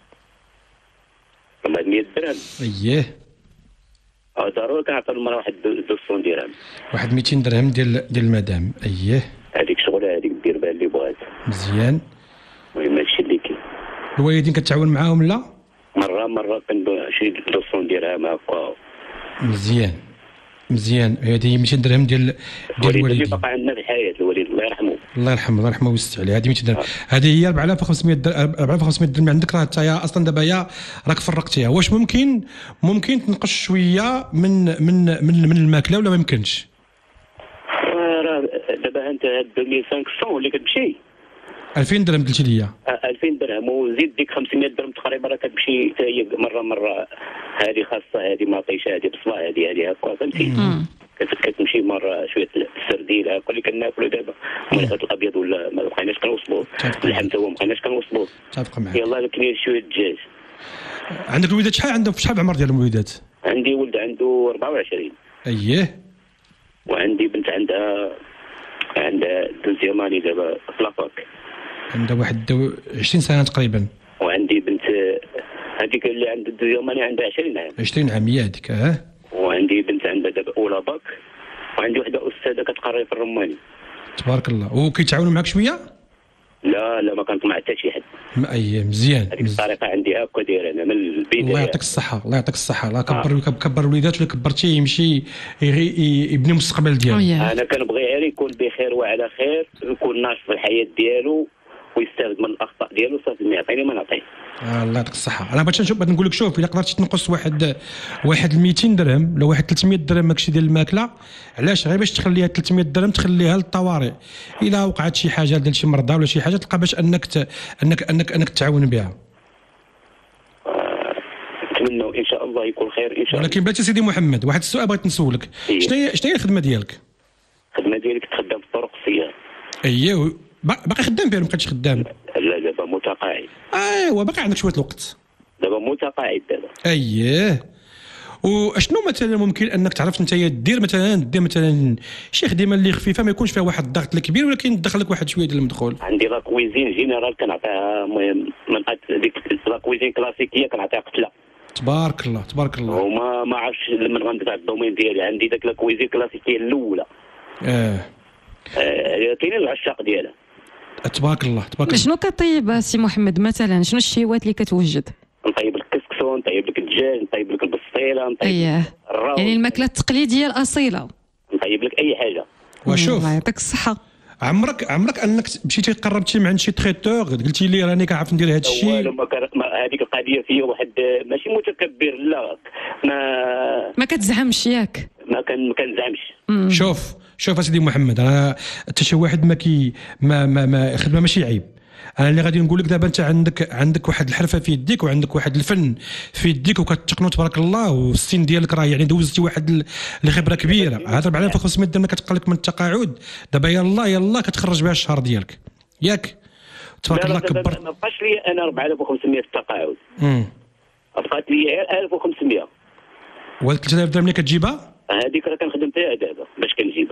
أربعمائة درهم. اييه. اه ضروري كنعطي المراه واحد مئتين درهم. واحد مئتين درهم ديال ديال المدام. اييه. هذيك شغله هذيك دير بها اللي بغات. مزيان. المهم هادشي اللي كاين. الوالدين كتعاون معاهم لا؟ مره مره كنشري مئتين درهم هكا. مزيان مزيان. هذه مئتين درهم ديال ديال الوالدين. اللي بقى عندنا في الحياه الوالد الله يرحمه. الله يرحمه الله يرحمه ويستر عليه. هذه مئتين درهم. هذه هي أربعة آلاف وخمسمائة درهم. أربعة آلاف وخمسمائة درهم عندك راه حتى اصلا دابا يا راك فرقتيها. واش ممكن ممكن تنقص شويه من من من, من الماكله ولا ما يمكنش؟ راه دابا انت هاد ألفين وخمسمائة اللي كتمشي ألفين درهم قلتي لي. ألفين درهم وزيد ديك خمسمية درهم تقريبا راه كتمشي حتى هي مره مره. هذه خاصه، هذه ما عطيش، هذه بصله، هذه هذه هكا فهمتي. كتمشي مره شويه السرديل هكا اللي كناكلوا دابا، الملفات الابيض ولا ما بقيناش كنوصلوا، اللحم هو ما بقيناش كنوصلوا. تفق معك. يلاه كاين شويه الدجاج. عندك الوليدات شحال عندهم؟ شحال العمر ديال الوليدات؟ عندي ولد عنده أربعة وعشرين. اييه. وعندي بنت عندها عندها دوزياماني دابا في لافاك. عندها واحد عشرين سنه تقريبا. وعندي بنت هذيك اللي عندها دوزياماني عندها عشرين عام. عشرين عام هي هذيك. اه. وعندي بنت عندها دابا اولى باك. وعندي وحده استاذه كتقري في الرماني. تبارك الله. وكيتعاونوا معك شويه؟ لا لا ما كنطمع حتى شي حد. ما اي مزيان. هذيك الطريقه عندي هكا داير انا من البدايه. الله يعطيك الصحه، الله يعطيك الصحه. الله كبر آه. كبر الوليدات ولا كبرتيه يمشي يبني المستقبل ديالو. انا كنبغي غير يكون بخير وعلى خير، يكون ناشط في الحياه ديالو ويستافد من الاخطاء ديالو صافي. ما يعطيني ما نعطيه. آه الله يعطيك الصحه. انا بغيت نشوف، بغيت نقول لك شوف، الا قدرتي تنقص واحد واحد مئتين درهم ولا واحد ثلاثمية درهم ماكشي ديال الماكله، علاش؟ غير باش تخليها ثلاثمية درهم تخليها للطوارئ، الا وقعت شي حاجه ديال شي مرضى ولا شي حاجه تلقى باش انك ت... انك انك انك تعاون بها. نتمنى ان شاء الله يكون خير ان شاء الله. ولكن بلاتي سيدي محمد، واحد السؤال بغيت نسولك. شنو هي شنو هي الخدمه ديالك؟ الخدمه ديالي كتخدم في الطرق السيار. اييه. باقي خدام فيها؟ ما بقيتش خدام؟ لا دابا متقاعد. ايوا باقي عندك شويه الوقت. دابا متقاعد دابا. اييه. واشنو مثلا ممكن انك تعرف انت دير مثلا دير مثلا شي خدمه اللي خفيفه ما يكونش فيها واحد الضغط الكبير ولكن تدخل لك واحد شويه ديال المدخول؟ عندي لا كويزين جينيرال كنعطيها، المهم من ديك لا كويزين كلاسيكيه كنعطيها قتله. تبارك الله تبارك الله. وما ما عرفتش من غندير الدومين ديالي. عندي داك لا كويزين كلاسيكيه الاولى. اه اه كاينين العشاق ديالها. تبارك الله تبارك الله. شنو كطيب سي محمد مثلا؟ شنو الشيوات اللي كتوجد؟ نطيب لك الكسكسون، نطيب لك الدجاج، نطيب لك البسطيله، نطيب اييه الراو، يعني الماكله التقليديه الاصيله. نطيب لك اي حاجه. وشوف الله يعطيك الصحه. عمرك عمرك انك مشيتي قربتي من عند شي تريتور قلتي لي راني كنعرف ندير هذا الشيء؟ هذيك القضيه فيا واحد ماشي متكبر، لا ما ما كتزعمش ياك؟ ما كان ما كنزعمش. شوف شوف سيدي محمد، انا حتى شي واحد ما كي ما ما, ما خدمه ماشي عيب. انا اللي غادي نقول لك دابا انت عندك عندك واحد الحرفه في يديك وعندك واحد الفن في يديك وكتقنوا تبارك الله، والسن ديالك راه يعني دوزتي واحد الخبره كبيره. هذا أربعة آلاف وخمسمية درهم كتقلك من التقاعد، دابا يلا يلا كتخرج بها الشهر ديالك ياك تبارك الله. كبر. ما بقاش لي انا أربعة آلاف وخمسمية في التقاعد، امم بقات لي غير ألف وخمسمية. و ثلاثة آلاف درهم اللي كتجيبها هذيك راه كنخدم فيها دابا باش كنجيبها.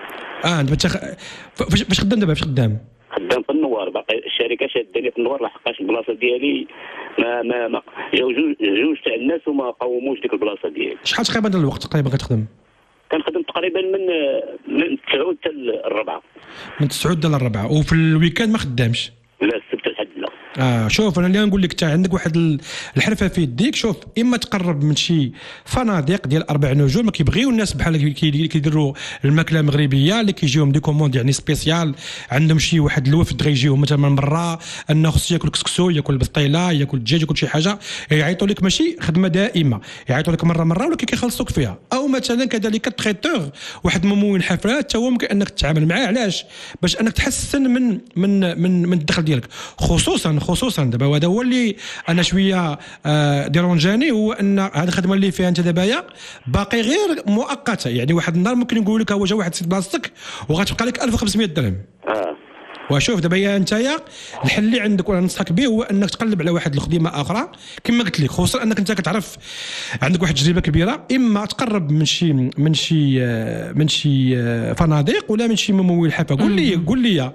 اه انت بتخ... فاش خدام دابا؟ فاش خدام؟ خدام في النوار. باقي الشركه شاداني في النوار لحقاش البلاصه ديالي ما ما ما جاو جوج جوج تاع الناس وما قوموش ديك البلاصه ديالي. شحال تقريبا ديال الوقت تقريبا كتخدم؟ كنخدم تقريبا من من تسعود حتى الربعه. من تسعود حتى الربعه. وفي الويكاند ما خدامش؟ لا السبت الحد لا. اه شوف انا اللي نقول لك، تا عندك واحد الحرفه في يديك. شوف اما تقرب من شي فنادق ديال اربع نجوم ما كيبغيو الناس بحال كيديروا الماكله المغربيه اللي كيجيهم دي كوموند يعني سبيسيال، عندهم شي واحد الوفد غيجيهم مثلا من برا انه خصو ياكل كسكسو ياكل بسطيله ياكل الدجاج ياكل شي حاجه، يعيطوا لك ماشي خدمه دائمه، يعيطوا لك مره مره ولكن كيخلصوك فيها. او مثلا كذلك التريتور واحد ممول حفلات حتى هو ممكن انك تتعامل معاه. علاش؟ باش انك تحسن من من من, من الدخل ديالك، خصوصا خصوصا دابا. هذا هو اللي انا شويه آه ديرونجاني، هو ان هذه الخدمه اللي فيها انت دابا باقي غير مؤقته، يعني واحد النهار ممكن يقول لك هو جا واحد سيد بلاصتك وغتبقى لك ألف وخمسمية درهم. اه وشوف دابا انت الحل اللي عندك وانا ننصحك به هو انك تقلب على واحد الخدمه اخرى كما قلت لك، خصوصا انك انت كتعرف عندك واحد التجربه كبيره. اما تقرب من شي من شي من شي فنادق ولا من شي ممول حفا. قول لي قول لي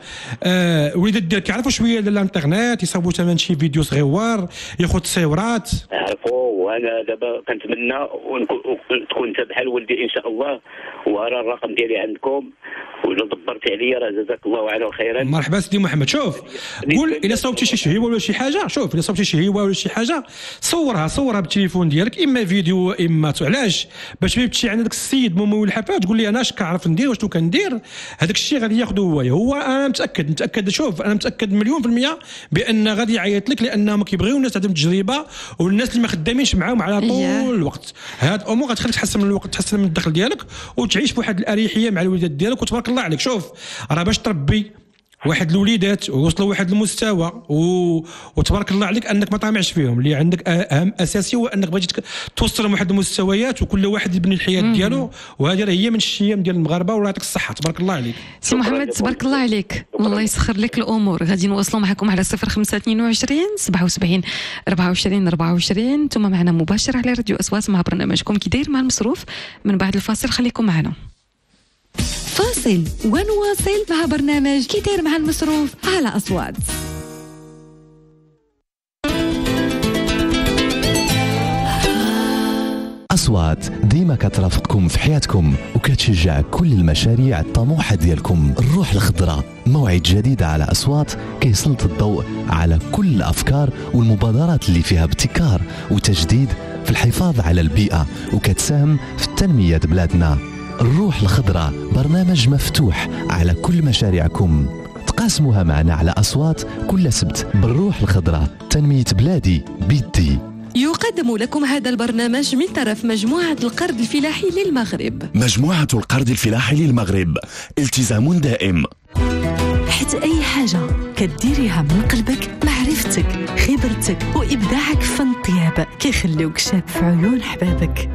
آه وليدات ديالك يعرفوا شويه ديال الانترنت، يصاوبوا ثمن شي فيديو صغيور ياخذ تصويرات؟ عرفوا. وانا دابا كنتمنى تكون انت بحال ولدي ان شاء الله، وارى الرقم ديالي عندكم وإلا دبرتي عليا راه جزاك الله عنه خيرا. مرحبا سيدي محمد. شوف قول الا صوبتي شي شهيوه ولا شي حاجه، شوف الا صوبتي شي هيوه ولا شي حاجه صورها صورها بالتليفون ديالك، اما فيديو اما علاش باش ما يمشي عند داك السيد ممول الحفله تقول لي انا اش كنعرف ندير وشنو كندير. هذاك الشيء غادي ياخذه هو هو انا متاكد متاكد شوف انا متاكد مليون في المية بان غادي يعيط لك، لانهم كيبغيو الناس عندهم تجربه والناس اللي ما خدامينش معاهم على طول الوقت. هاد الامور غتخليك تحسن من الوقت، تحسن من الدخل ديالك وتعيش بواحد الاريحيه مع الوليدات ديالك. وتبارك الله عليك. شوف راه باش تربي واحد الوليدات ووصلوا واحد المستوى و... وتبارك الله عليك انك ما طامعش فيهم، اللي عندك اهم اساسي هو انك بغيتي توصلهم واحد المستويات وكل واحد يبني الحياه ديالو، وهذه هي من الشيم ديال المغاربه. والله يعطيك الصحه، تبارك الله عليك سي محمد، تبارك الله عليك، الله يسخر لك الامور. غادي نواصلوا معكم على صفر خمسة اثنين وعشرين سبعة وسبعين أربعة وعشرين أربعة وعشرين. ثم معنا مباشر على راديو أصوات مع برنامجكم كي داير مع المصروف. من بعد الفاصل خليكم معنا. فاصل ونواصل مع برنامج كي داير مع المصروف على أصوات. أصوات ديما كترافقكم في حياتكم وكتشجع كل المشاريع الطموحة ديالكم. الروح الخضراء موعد جديد على أصوات كيسلط الضوء على كل الأفكار والمبادرات اللي فيها ابتكار وتجديد في الحفاظ على البيئة وكتساهم في التنمية بلادنا. الروح الخضراء برنامج مفتوح على كل مشاريعكم، تقاسموها معنا على أصوات كل سبت. بالروح الخضراء تنمية بلادي بيدي. يقدم لكم هذا البرنامج من طرف مجموعة القرض الفلاحي للمغرب. مجموعة القرض الفلاحي للمغرب، التزام دائم. حتى أي حاجة كديريها من قلبك، معرفتك خبرتك وإبداعك في فن الطياب كيخليوك شاب في عيون حبابك.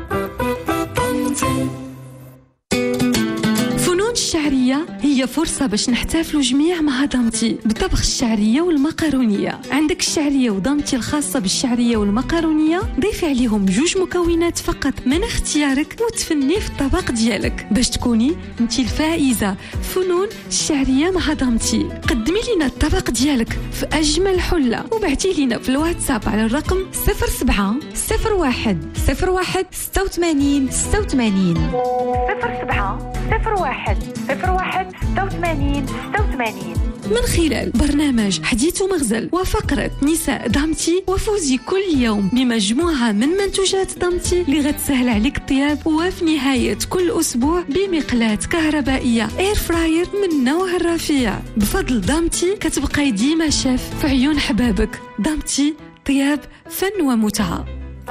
الشعرية هي فرصة باش نحتفلوا جميع مع دامتي بطبخ الشعرية والمقارونية. عندك الشعرية ودامتي الخاصة بالشعرية والمقارونية، ضيفي عليهم جوج مكونات فقط من اختيارك وتفني في الطبق ديالك باش تكوني انتي الفائزة. فنون الشعرية مع دامتي. قدمي لنا الطبق ديالك في أجمل حلة وبعتي لنا في الواتساب على الرقم صفر سبعة صفر واحد صفر واحد ستة وثمانين ستة وثمانين صفر سبعة صفر واحد صفر واحد ستة وثمانين ستة وثمانين. من خلال برنامج حديث ومغزل وفقرة نساء دامتي، وفوزي كل يوم بمجموعة من منتوجات دامتي اللي غتسهل عليك الطياب، وفي نهاية كل أسبوع بمقلاة كهربائية اير فراير من نوع الرفيع. بفضل دامتي كتبقاي ديما شاف في عيون حبابك. دامتي طياب فن ومتعة.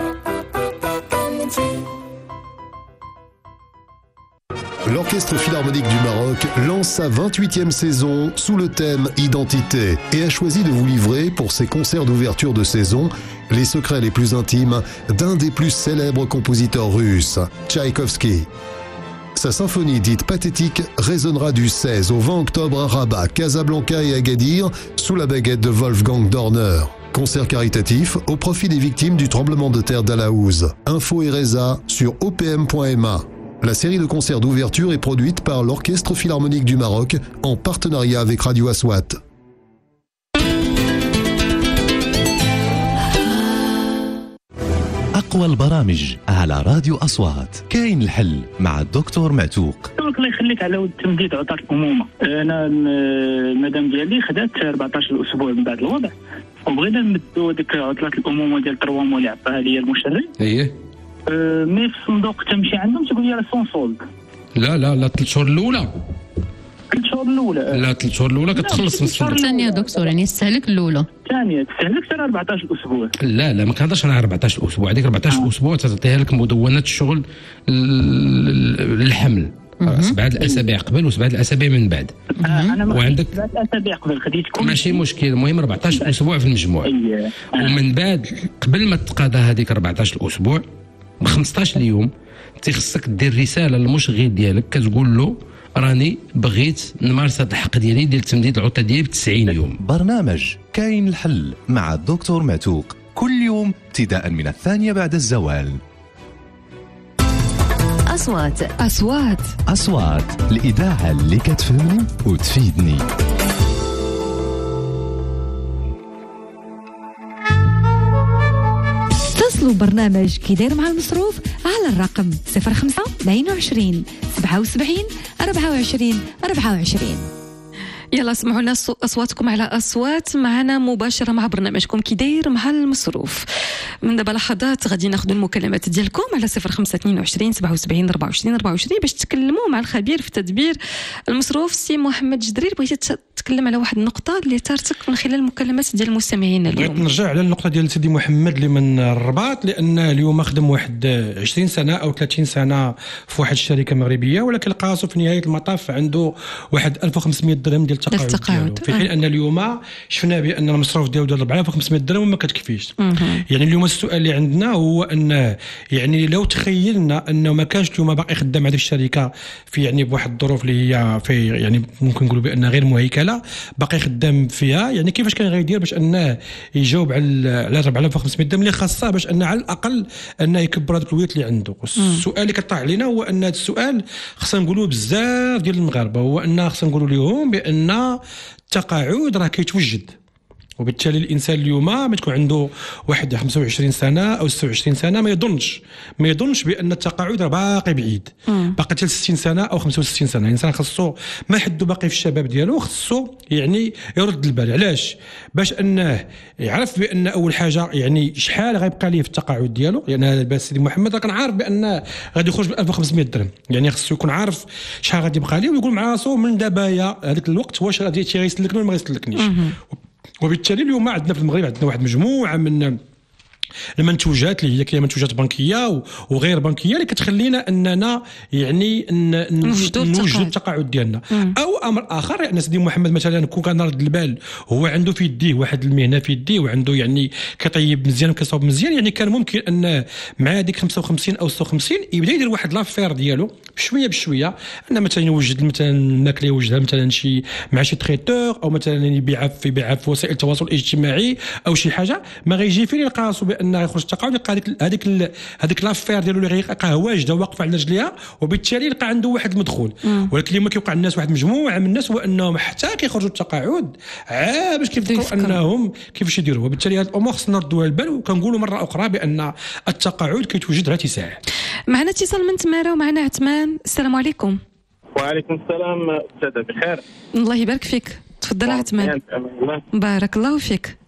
L'Orchestre Philharmonique du Maroc lance sa vingt-huitième saison sous le thème Identité et a choisi de vous livrer pour ses concerts d'ouverture de saison les secrets les plus intimes d'un des plus célèbres compositeurs russes, Tchaïkovski. Sa symphonie dite pathétique résonnera du seize au vingt octobre à Rabat, Casablanca et Agadir sous la baguette de Wolfgang Dorner. Concert caritatif au profit des victimes du tremblement de terre d'Alaouz. Info et Reza sur o p m point m a. La série de concerts d'ouverture est produite par l'Orchestre Philharmonique du Maroc en partenariat avec Radio Aswat. أقوى البرامج على راديو أصوات. كاين الحل مع الدكتور معتوق. الله يخليك على ود تمديد عطلة الأمومة. أنا المدام ديالي خدات أربعطاش أسبوع من بعد الوضع، وبغينا نمدوا ديك عطلة الأمومة ديال ثلاثة موا اللي عطاها لي المشري. اييه أه مي في الصندوق تمشي عندهم تقول لي راه سون سولد. لا لا لا ثلاث شهور الاولى ثلاث شهور الاولى لا ثلاث شهور الاولى كتخلص من الصندوق. الثانيه دكتور يعني تستهلك الاولى، الثانيه تستهلك حتى أربعطاش اسبوع. لا لا ما كنهضرش على أربعطاش اسبوع، هذيك أربعطاش آه. اسبوع تعطيها لك مدونات الشغل للحمل، سبعه الاسابيع قبل وسبعه الاسابيع من بعد. آه انا وعندك سبعه الاسابيع قبل خديت كل ماشي مشكل، المهم أربعطاش اسبوع في المجموع. أيه. آه. ومن بعد قبل ما تقاضى هذيك أربعطاش الاسبوع ب خمسطاش اليوم تيخصك دير رساله للمشغل ديالك كتقول له راني بغيت نمارس هذا الحق ديالي ديال تمديد العطله ديالي ب تسعين يوم. برنامج كاين الحل مع الدكتور معتوق كل يوم ابتداء من الثانيه بعد الزوال. أصوات أصوات أصوات الإذاعة اللي كتفهمني وتفيدني. اتصلوا برنامج كي داير مع المصروف على الرقم صفر خمسة اثنين وعشرين سبعة وسبعين أربعة وعشرين أربعة وعشرين. يلا اسمعوا لنا اصواتكم على اصوات معنا مباشره مع برنامجكم كي داير مع المصروف. من دابا لحظات غادي ناخذوا المكالمات ديالكم على صفر خمسة اثنين وعشرين سبعة وسبعين أربعة وعشرين أربعة وعشرين باش تكلموا مع الخبير في تدبير المصروف سي محمد جدرير. بغيتي تتكلم على واحد النقطه اللي ثارتك من خلال المكالمات ديال المستمعين اليوم. بغيت نرجع على النقطه ديال سيدي محمد اللي من الرباط، لان اليوم خدم واحد عشرين سنه او ثلاثين سنه في واحد الشركه مغربيه، ولكن لقاسو في نهايه المطاف عنده واحد ألف وخمسمائة درهم ديال التقاعد ديالو، في حين ان اليوم شفنا بان المصروف ديالو ديال أربعة آلاف وخمسمائة درهم وما كتكفيش. يعني اليوم السؤال اللي عندنا هو ان يعني لو تخيلنا انه ما كانش اليوم باقي خدام هذه الشركه في يعني بواحد الظروف اللي هي في يعني ممكن نقولوا بانها غير مهيكله، باقي خدام فيها، يعني كيفاش كان غيدير باش انه يجاوب على على أربعة آلاف وخمسمائة درهم اللي خاصه باش انه على الاقل انه يكبر هذاك الويت اللي عنده. السؤال اللي كطرح علينا هو ان هذا السؤال خصنا نقولوا بزاف ديال المغاربه، هو ان خصنا نقولوا لهم بان التقاعد راه كيتوجد، وبالتالي الانسان اليوم ما تكون عنده واحد خمسة وعشرين سنه او ستة وعشرين سنه ما يظنش ما يظنش بان التقاعد راه باقي بعيد، باقي حتى ستين سنه او خمسة وستين سنه. الانسان خاصو ما حدو باقي في الشباب ديالو، خاصو يعني يرد البال. علاش؟ باش انه يعرف بان اول حاجه يعني شحال غيبقى ليه في التقاعد ديالو، لان يعني هذا سيدي محمد راه كنعرف بان غادي يخرج ب ألف وخمسمائة درهم، يعني خاصو يكون عارف شحال غادي يبقى ليه، ويقول مع راسو من دابايا هذاك الوقت واش غادي يسلكني ولا ما يسلكنيش. وبالتالي اليوم عندنا في المغرب عندنا واحد مجموعه من المنتوجات اللي هي كاينه منتوجات بنكيه وغير بنكيه اللي كتخلينا اننا يعني نوجدوا التقاعد ديالنا. او امر اخر يعني سيدي محمد مثلا كون كان رد البال هو عنده في يديه واحد المهنه في يديه وعنده يعني كطيب مزيان وكيصاوب مزيان، يعني كان ممكن ان مع هذيك خمسة وخمسين او ستة وخمسين يبدا يدير واحد لافير ديالو بشويه بشويه، ان مثلا يوجد مثلا الماكله يوجدها مثلا شي مع شي تريتور، او مثلا يبيعها في يبيعها في وسائل التواصل الاجتماعي او شي حاجه، ما غيجي فين يلقى راسو بان يخرج التقاعد يلقى هذيك هذيك هذيك لافير ديالو اللي غيلقاها واجده واقفه على رجليها، وبالتالي يلقى عنده واحد المدخول. ولكن اليوم كيوقع الناس واحد مجموعه من الناس هو انهم حتى كيخرجوا التقاعد عا باش كيفكروا انهم كيفاش يديروا، وبالتالي هذه الامور خصنا نردوها البال، وكنقولوا مره اخرى بان التقاعد كيتوجد على اتساع. معنا اتصال من تماره ومعنا عثمان. السلام عليكم. وعليكم السلام استاذه، بخير؟ الله يبارك فيك، تفضل عثمان. بارك الله فيك.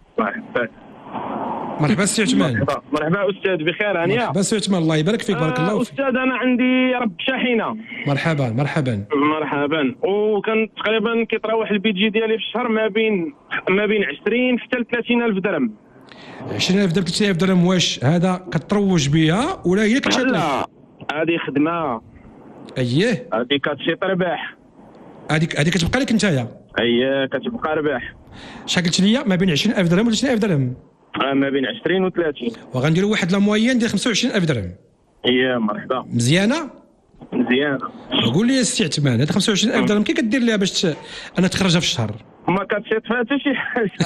مرحبا سي عثمان. مرحبا مرحبا استاذ، بخير هانيه؟ مرحبا سي عثمان، الله يبارك فيك. بارك الله فيك. استاذ انا عندي رب شاحنه. مرحبا مرحبا مرحبا. وكان تقريبا كيتراوح البيدجي ديالي في الشهر ما بين ما بين عشرين حتى ل ثلاثين ألف درهم. عشرين ألف درهم ثلاثين ألف درهم، واش هذا كتروج بها ولا هي كتشغل؟ لا هذه خدمه. اييه هذه كتشي ربح. هذيك هذيك كتبقى لك نتايا؟ اييه كتبقى ربح. شحال قلت لي؟ ما بين عشرين ألف درهم ولا عشرين ألف درهم؟ آه ما بين عشرين و ثلاثين. وغنديروا واحد لا موين ديال خمسة وعشرين ألف درهم. اييه مرحبا. مزيانه؟ مزيانه. قول لي السي عثمان، هاد خمسة وعشرين ألف درهم كي كدير ليها باش انا تخرجها في الشهر؟ ما كتشيط فيها حتى شي حاجه.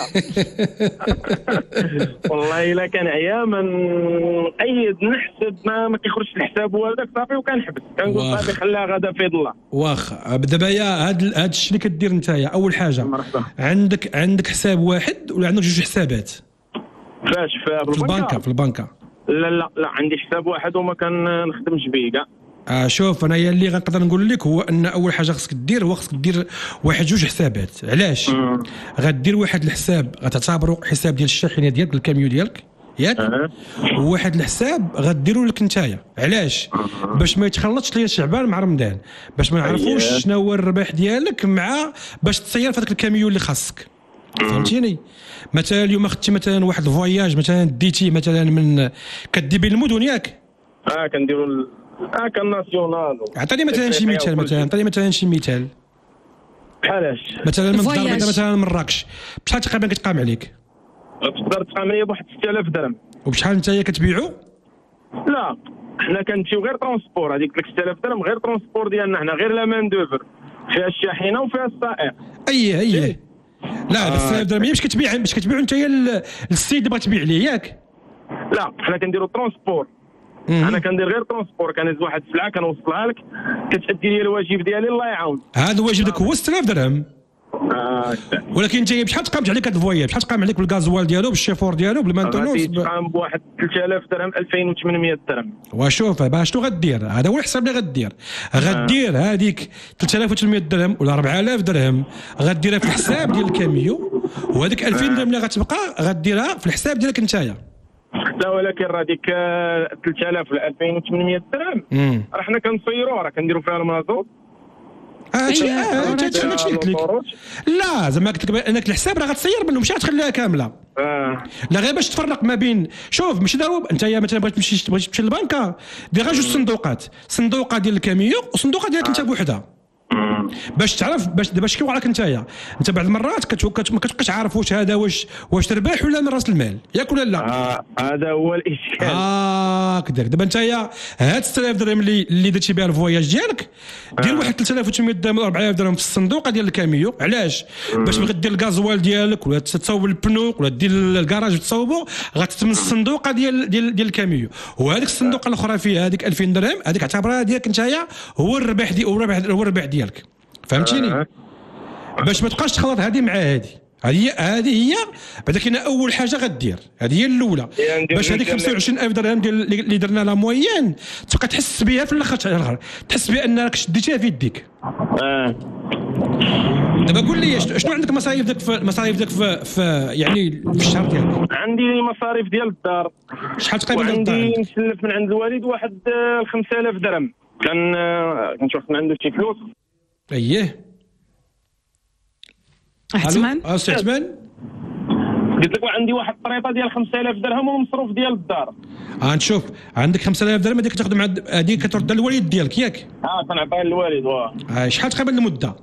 والله الا كان عيا ما نقيد نحسب ما ما كيخرجش الحساب وهذاك صافي وكنحبس، كنقول صافي خليها غدا في يد الله. واخا دابا يا هاد هاد الشيء اللي كدير نتايا، اول حاجه مرحبا. عندك عندك حساب واحد ولا عندك جوج حسابات؟ فاش في البنكه؟ في البنكه. لا لا لا عندي حساب واحد وما كنخدمش به كاع. آه شوف انا اللي غنقدر نقول لك هو ان اول حاجه خصك دير هو خصك دير واحد جوج حسابات. علاش؟ غدير واحد الحساب غتعتبره حساب ديال الشاحنه ديالك الكاميو ديالك ياك؟ أه. وواحد الحساب غديروا لك نتايا. علاش؟ أه. باش ما يتخلطش ليا شعبان مع رمضان، باش ما نعرفوش أيه. شنو هو الربح ديالك مع باش تصير في هذاك الكاميو اللي خاصك. فهمتيني؟ مثلا اليوم خدتي مثلا واحد الفواياج مثلا ديتي مثلا من كدي بين المدن ياك؟ اه كنديروا ال... اه كان ناسيونال. عطيني مثلا شي مثال، مثلا عطيني مثلا شي مثال. بحالاش؟ مثلا من الدار مثلا مراكش بشحال تقريبا كتقام عليك؟ تقدر تقام عليا بواحد ستة آلاف درهم. وبشحال نتايا كتبيعوا؟ لا حنا كنمشيو غير ترونسبور، هذيك ديك ستة آلاف درهم غير ترونسبور ديالنا حنا، غير لا مان دوفر فيها الشاحنه وفيها السائق. اييه اييه. لا هذا ستة آلاف درهم باش كتبيع باش كتبيعوا نتايا للسيد اللي بغا تبيع ليه ياك؟ لا حنا كنديروا ترونسبور. انا كندير غير ترونسبور، كنهز واحد السلعه كنوصلها لك كتأدي لي الواجب ديالي الله يعاون. هذا الواجب داك هو ستة آلاف درهم. اه ولكن انت بشحال تقامت عليك هذا الفواياج؟ بشحال تقام عليك بالغازوال ديالو بالشيفور ديالو بالمانتونوس؟ تقام بواحد ثلاثة آلاف درهم ألفين وثمانمائة درهم. وشوف باش شنو غدير؟ هذا هو الحساب اللي غدير. غدير هذيك ثلاثة آلاف وثمانمائة درهم ولا أربعة آلاف درهم غديرها في الحساب ديال الكاميو، وهذيك ألفين درهم اللي غتبقى غديرها في الحساب ديالك نتايا. لا ولكن راه ديك ثلاثة آلاف ولا ألفين وثمانمائة درهم راه حنا كنصيروا راه كنديروا فيها المازوط. هادشي هادشي هادشي قلت لك. لا زعما قلت لك انك الحساب راه غتصير منه ماشي غتخليها كامله. اه لا غير باش تفرق ما بين شوف ماشي ضروري انت مثلا بغيت تمشي بغيت تمشي للبنكه دير غير جوج صندوقات، صندوقه ديال الكاميو وصندوقه ديالك انت بوحدها باش تعرف باش دابا اش كيوقع لك نتايا. انت بعض المرات كتوكل ما كتبقاش عارف واش هذا واش واش تربح ولا من راس المال ياك ولا لا. آه هذا هو الاشكال. اه كداك دابا نتايا هاد ستة آلاف درهم اللي اللي درتي بها الفواياج ديالك دير واحد ثلاثة آلاف وثمانمائة درهم ولا أربعة آلاف درهم في الصندوقه ديال الكاميو. علاش؟ باش بغيت دير الغازوال ديالك ولا تصاوب البنو ولا دير الكراج تصاوبو غتتم الصندوقه ديال ديال ديال الكاميو. وهذيك الصندوقه الاخرى فيها هذيك ألفين درهم هذيك اعتبرها ديالك نتايا هو الربح دي هو الربح هو الربح ديالك. فهمتيني؟ باش ما تبقاش تخلط هذه مع هذه. هذه هذه هي بعدا كاينه اول حاجه غدير هذه هي الاولى باش هذيك خمسة وعشرين ألف درهم ديال اللي درنا لا موين تبقى تحس بها في الاخر تحس بانك شديتيها في يديك. اه دابا قول لي شنو عندك مصاريف داك في مصاريف داك في, في يعني في الشهر ديالك؟ عندي مصاريف ديال الدار. شحال تقريبا ديال الدار؟ عندي مسلف من عند الوالد واحد خمسة آلاف درهم. كان كنشوف من عنده شي فلوس. اييه عثمان اه سي عثمان قلت لك عندي واحد الطريطه ديال خمسة آلاف درهم ومصروف ديال الدار. اه نشوف عندك خمسة آلاف درهم هذيك كتاخذ مع هذيك كترد للوالد ديالك ياك؟ اه كنعطيها للوالد واه. آه شحال تقريبا المده؟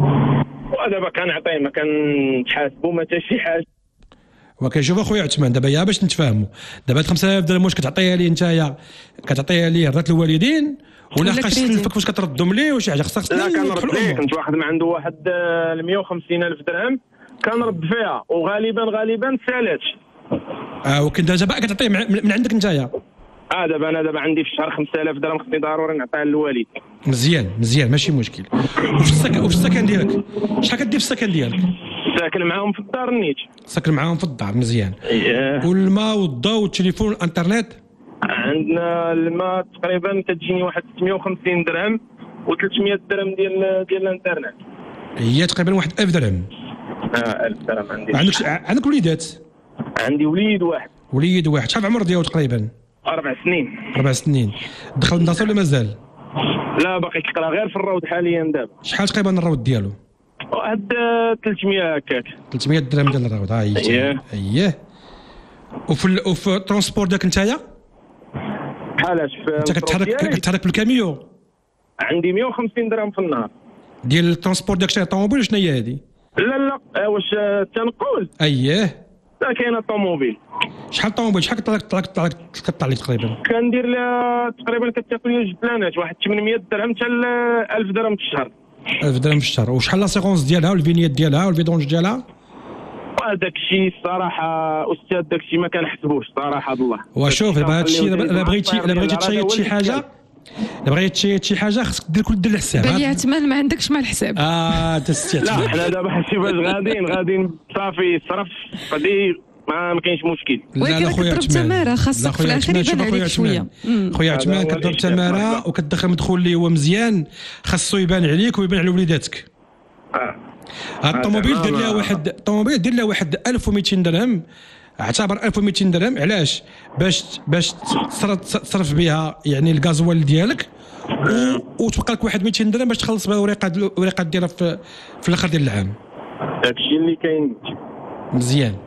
ودابا كنعطيه ما كنتحاسبوا ما حتى شي حاجه. وكنشوف اخويا عثمان دابا يا باش نتفاهموا دابا هاد خمسة آلاف درهم واش كتعطيها ليه نتايا كتعطيها ليه رات الوالدين ولا خاصك تسلفك فاش كتردهم ليه واش حاجه خاصك لا كنرد ليه. كنت واخد من عنده واحد مية وخمسين ألف درهم كنرد فيها وغالبا غالبا سالات. اه وكنت دابا كتعطيه من عندك نتايا؟ اه دابا انا دابا عندي في الشهر خمسة آلاف درهم خصني ضروري نعطيها للوالد. مزيان مزيان ماشي مشكل. وفي السكن وفي السكن ديالك شحال كدير في السكن ديالك؟ ساكن معاهم في الدار نيت. ساكن معاهم في الدار مزيان. اييه. والماء والضوء والتليفون والانترنت؟ عندنا الماء تقريبا كتجيني واحد ستمية وخمسين درهم و300 درهم ديال ديال الانترنت. هي تقريبا واحد ألف درهم. اه ألف درهم عندي. عندك عندك وليدات؟ عندي وليد واحد. وليد واحد شحال العمر ديالو تقريبا؟ أربع سنين. أربع سنين. دخل المدرسة ولا مازال؟ لا باقي كيقرا غير في الروض حاليا دابا. شحال تقريبا الروض ديالو؟ واحد ثلاثمية هكاك. ثلاثمية درهم ديال الروض ها هي. اييه. اييه. وفي ال... وفي الترونسبور ديالك نتايا؟ بحالاش في انت كتحرك كتحرك بالكاميو؟ عندي مية وخمسين درهم في النهار. ديال الترونسبور ديالك شنو طوموبيل شنو هي هذه؟ لا لا واش التنقل؟ اييه. لا كاينه طوموبيل. شحال طوموبيل شحال كطلع كطلع كطلع لي تقريبا؟ كندير لها تقريبا كتاكل لي جوج بلانات واحد ثمانمية درهم حتى ألف درهم في الشهر. ألف درهم في الشهر. وشحال لاسيغونس ديالها والفينيات ديالها والفيدونج ديالها؟ هذاك الشيء الصراحه استاذ داك الشيء ما كنحسبوش صراحه الله. وشوف دابا هذا الشيء الا بغيتي الا بغيتي تشيط شي حاجه الا بغيتي تشيط شي حاجه خصك دير كل دير الحساب. بالي عثمان ما عندكش مع الحساب. اه تستيت. لا حنا دابا حسي باش غاديين غاديين صافي صرف غادي ما ما كاينش مشكل. لا لا خويا عثمان تماره خاصك في الاخر يبان عليك شويه. خويا عثمان كضرب تماره وكتدخل مدخول اللي هو مزيان خاصو يبان عليك ويبان على وليداتك. اه الطوموبيل دير لها واحد الطوموبيل دير لها واحد ألف ومئتين درهم اعتبر ألف ومئتين درهم. علاش؟ باش باش تصرف بها يعني الغازوال ديالك وتبقى لك واحد مئتين درهم باش تخلص بها الوريقات الوريقات ديالها في في الاخر ديال العام. داكشي اللي كاين مزيان.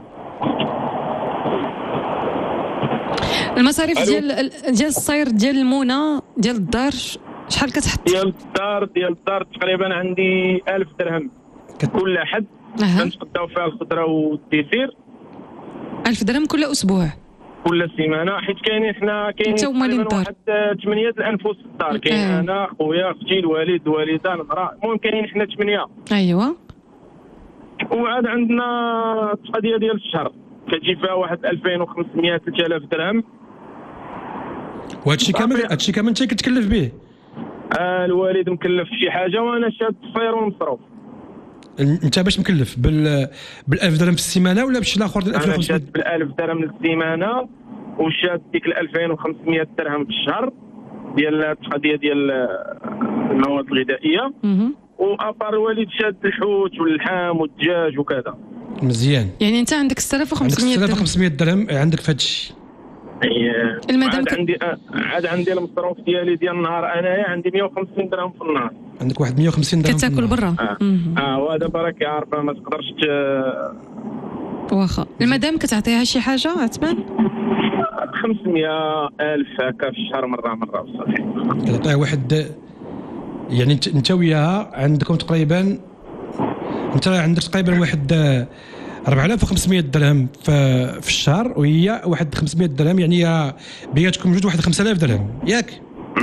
المصاريف ديال ديال الصير ديال المونه ديال الدار شحال كتحط؟ ديال الدار ديال الدار تقريبا عندي ألف درهم كل حد كنتقداو فيها الخضره والديسير. ألف درهم كل اسبوع كل سيمانه حيت كاينين حنا كاينين واحد ثمانية الانفس في الدار. كاين آه. انا خويا اختي الوالد الوالده المراه المهم كاينين حنا ثمانيه. ايوا. وعاد عندنا التقضيه ديال الشهر كتجي فيها واحد ألفين وخمسمية ثلاثة آلاف درهم. وهذا الشيء كامل هذا الشيء كامل انت كتكلف به؟ آه الوالد مكلف شي حاجه وانا شاد الصير والمصروف. انت باش مكلف بال بالألف درهم في السيمانه ولا بشي الاخر ديال ألفين وخمسمية؟ انا شاد بالألف درهم للسيمانه وشاد ديك ألفين وخمسمية درهم في الشهر ديال التقضيه ديال المواد الغذائيه. وابار الوالد شاد الحوت واللحام والدجاج وكذا. مزيان. يعني انت عندك ستة آلاف وخمسمية درهم. عندك ستة آلاف وخمسمية درهم عندك في هذا الشيء. المدام عاد ك- عندي عاد عندي المصروف ديالي ديال النهار انايا عندي مية وخمسين درهم في النهار. عندك واحد مية وخمسين درهم كتاكل برا اه ودابا راك عارفه ما تقدرش ت- واخا المدام كتعطيها شي حاجه عتبان خمسمية ألف هكا في الشهر مره مره وصافي. كتعطيها واحد يعني انت انت وياها عندكم تقريبا انت عندك تقريبا واحد أربعة آلاف وخمسمية درهم في في الشهر وهي واحد خمسمية درهم يعني بياتكم جوج واحد خمسة آلاف درهم ياك.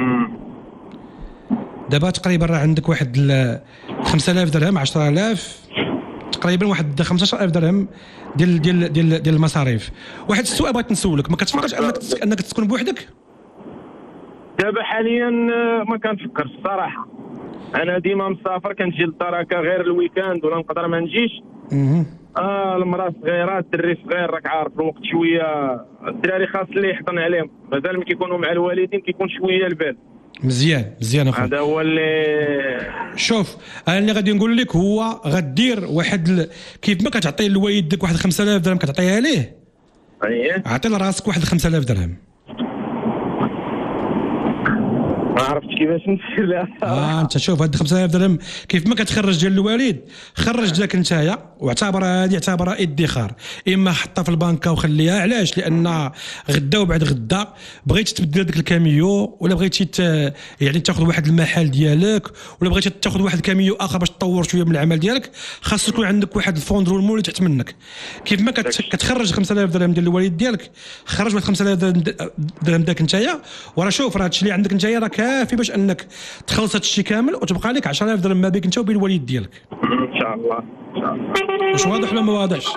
دابا تقريبا راه عندك واحد ال خمسة آلاف درهم عشرة آلاف تقريبا واحد خمسة عشر ألف درهم ديال ديال ديال ديال المصاريف. واحد السؤال بغيت نسولك ما كتفكرش انك تس- انك تسكن بوحدك؟ دابا حاليا آه، ما كنفكرش الصراحه. انا ديما مسافر كنجي للدار هكا غير الويكاند ولا نقدر ما نجيش. اها اه المراه صغيره الدري صغير راك عارف الوقت شويه الدراري خاص اللي يحضن عليهم مازال ملي كيكونوا مع الوالدين كيكون شويه البال. مزيان مزيان اخويا. هذا هو اللي شوف انا اللي غادي نقول لك هو غدير واحد ال... كيف ما كتعطي لوالدك واحد خمسة آلاف درهم كتعطيها ليه اييه عطي لراسك واحد خمسة آلاف درهم. ما عرفتش كيفاش ندير لها. اه انت شوف هاد خمسة آلاف درهم كيف ما كتخرج ديال الوالد خرج لك نتايا واعتبرها هذه اعتبرها ادخار. اما حطها في البنكه وخليها علاش لان غدا وبعد غدا بغيتي تبدل داك الكاميو ولا بغيتي ت... يعني تاخذ واحد المحل ديالك ولا بغيتي تاخذ واحد الكاميو اخر باش تطور شويه من العمل ديالك خاص يكون عندك واحد الفوندرو المول تحت منك. كيف ما كت... كتخرج خمسة آلاف درهم ديال الوالد ديالك خرج واحد خمسة آلاف درهم داك نتايا وراه شوف راه هادشي اللي عندك نتايا راه كافي باش انك تخلص هادشي كامل وتبقى لك عشرة آلاف درهم ما بينك انت وبين الوالد ديالك. ان شاء الله ان شاء الله. واش واضح ولا ما واضحش؟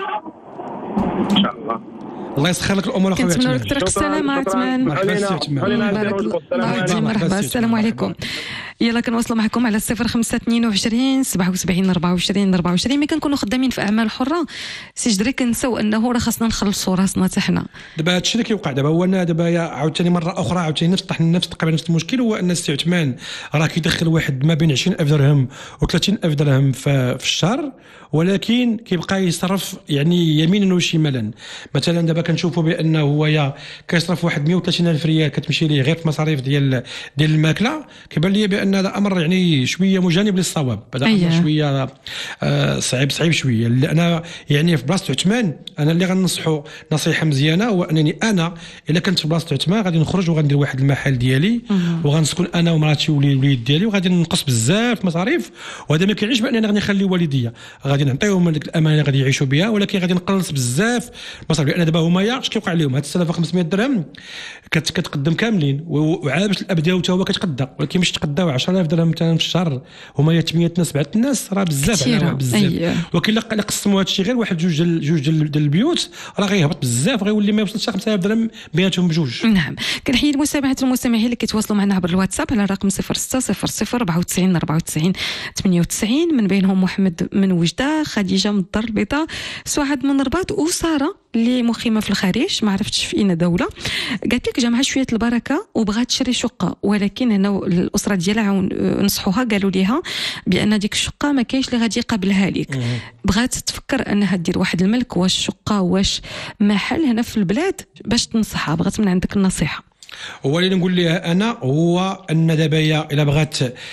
ان شاء الله. الله يسخر لك الامور اخويا. كنتمنى لك طريق السلامه عثمان. مرحبا سي عثمان. بارك الله مرحبا السلام عليكم. يلا كنواصلوا معكم على صفر خمسة اثنين وعشرين سبعة وسبعين أربعة وعشرين أربعة وعشرين. ملي كنكونوا خدامين في اعمال حره سي جدري كنساو انه راه خاصنا نخلصوا راسنا حتى حنا. دابا هادشي اللي كيوقع دابا هو انا دابا عاوتاني مره اخرى عاوتاني نفس طحنا نفس تقريبا نفس المشكل هو ان السي عثمان راه كيدخل واحد ما بين عشرين ألف درهم و ثلاثين ألف درهم في, في الشهر ولكن كيبقى يصرف يعني يمينا وشمالا. مثلا دابا كنشوفوا بانه هو يا كيصرف واحد مية وثلاثين ألف ريال كتمشي ليه غير في مصاريف ديال ديال الماكله. كيبان لي بان هذا امر يعني شويه مجانب للصواب. هذا امر شويه آه صعيب صعيب شويه. انا يعني في بلاصه عثمان انا اللي غننصحو نصيحه مزيانه هو انني انا الا كنت في بلاصه عثمان غادي نخرج وغندير واحد المحل ديالي وغنسكن انا ومراتي والوليد ديالي وغادي ننقص بزاف مصاريف. وهذا ما كيعنيش بانني غادي نخلي والديا غادي نعطيهم ديك الامانه غادي يعيشوا بها ولكن غادي نقلص بزاف مصاريف. لان دابا هما اش كيوقع لهم هاد ستة آلاف وخمسمية درهم كت كتقدم كاملين وعاد باش الاب ديالو حتى هو كتقدى ولكن باش تقداو عشرة آلاف درهم مثلا في الشهر هما ثمانية ناس سبعة الناس راه بزاف على بزاف. أيه. ولكن الا قسموا هادشي غير واحد جوج جوج ديال البيوت راه غيهبط بزاف غيولي ما يوصلش خمسة آلاف درهم بيناتهم بجوج. نعم كنحيي متابعه المستمعين اللي كيتواصلوا معنا عبر الواتساب على الرقم صفر ستة صفر صفر أربعة وتسعين أربعة وتسعين ثمانية وتسعين من بينهم محمد من وجده خديجه من الدار البيضاء سعاد من الرباط وساره اللي مقيمه في الخارج ما عرفتش في اين دوله. قالت لك جا معها شويه البركه وبغات تشري شقه ولكن هنا الاسره ديالها نصحوها قالوا ليها بان ديك الشقه ما كاينش اللي غادي يقابلها لك. بغات تفكر انها دير واحد الملك واش شقه واش محل هنا في البلاد باش تنصحها. بغات من عندك النصيحه. هو اللي نقول لها انا هو ان دابا هي الا بغات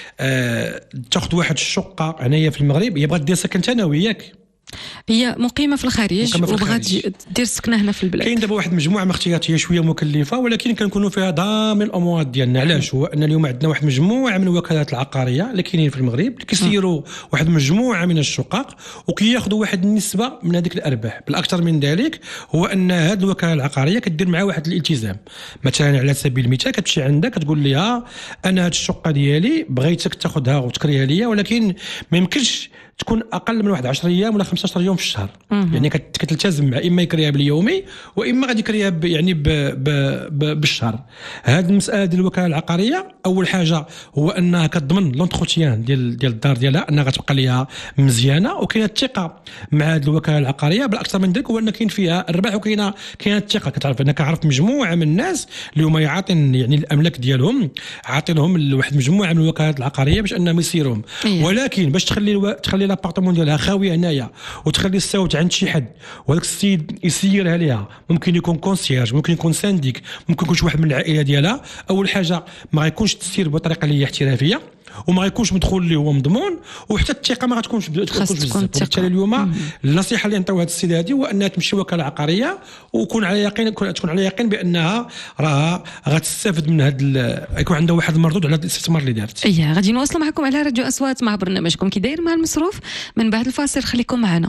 آه تاخذ واحد الشقه هنايا في المغرب هي بغات دير سكن ثانوي ياك هي مقيمه في الخارج وبغات دير سكنه هنا في البلاد. كاين دابا واحد مجموعه من الاختيارات هي شويه مكلفه ولكن كنكونوا فيها ضامن الامور ديالنا. علاش هو ان اليوم عندنا واحد مجموعه من الوكالات العقاريه اللي كاينين في المغرب اللي كيسيروا واحد مجموعه من الشقق وكياخذوا واحد النسبه من هذيك الارباح. بالاكثر من ذلك هو ان هذه الوكاله العقاريه كدير معها واحد الالتزام. مثلا على سبيل المثال كتمشي عندك كتقول لها انا هذه الشقه ديالي بغيتك تاخذها وتكريها ليا ولكن ما يمكنش تكون اقل من واحد عشرة ايام ولا خمسة عشر يوم في الشهر. مم. يعني كتلتزم مع اما يكريها باليومي واما غادي يكريها يعني ب ب ب بالشهر. هذه المساله ديال الوكاله العقاريه اول حاجه هو انها كتضمن لونتروتيان ديال ديال الدار ديالها انها غتبقى ليها مزيانه وكاينه الثقه مع هذه الوكاله العقاريه. بالاكثر من ذلك هو ان كاين فيها الربح وكاينه كاينه الثقه. كتعرف انا كنعرف مجموعه من الناس اللي هما يعطين يعني الاملاك ديالهم عاطينهم لواحد مجموعه من الوكالات العقاريه باش انهم يسيروهم. إيه. ولكن باش تخلي الو... تخلي تخلي لابارتمون ديالها خاوي هنايا وتخلي الصوت عند شي حد وهذاك السيد يسيرها ليها، ممكن يكون كونسيرج، ممكن يكون سانديك، ممكن يكون شي واحد من العائله ديالها. اول حاجه ما غيكونش تسير بطريقه اللي هي احترافيه وما غيكونش مدخول اللي هو مضمون، وحتى الثقه ما غتكونش بزاف. وبالتالي اليوم النصيحه اللي نعطيوها هذه السيده هذه هو انها تمشي وكاله عقاريه وكون على يقين تكون على يقين بانها راه غتستافد من هذا، يكون عندها واحد المردود على الاستثمار اللي دارت. اييه غادي نواصلوا معكم على راديو اصوات مع برنامجكم كي داير مع المصروف. من بعد الفاصل خليكم معنا.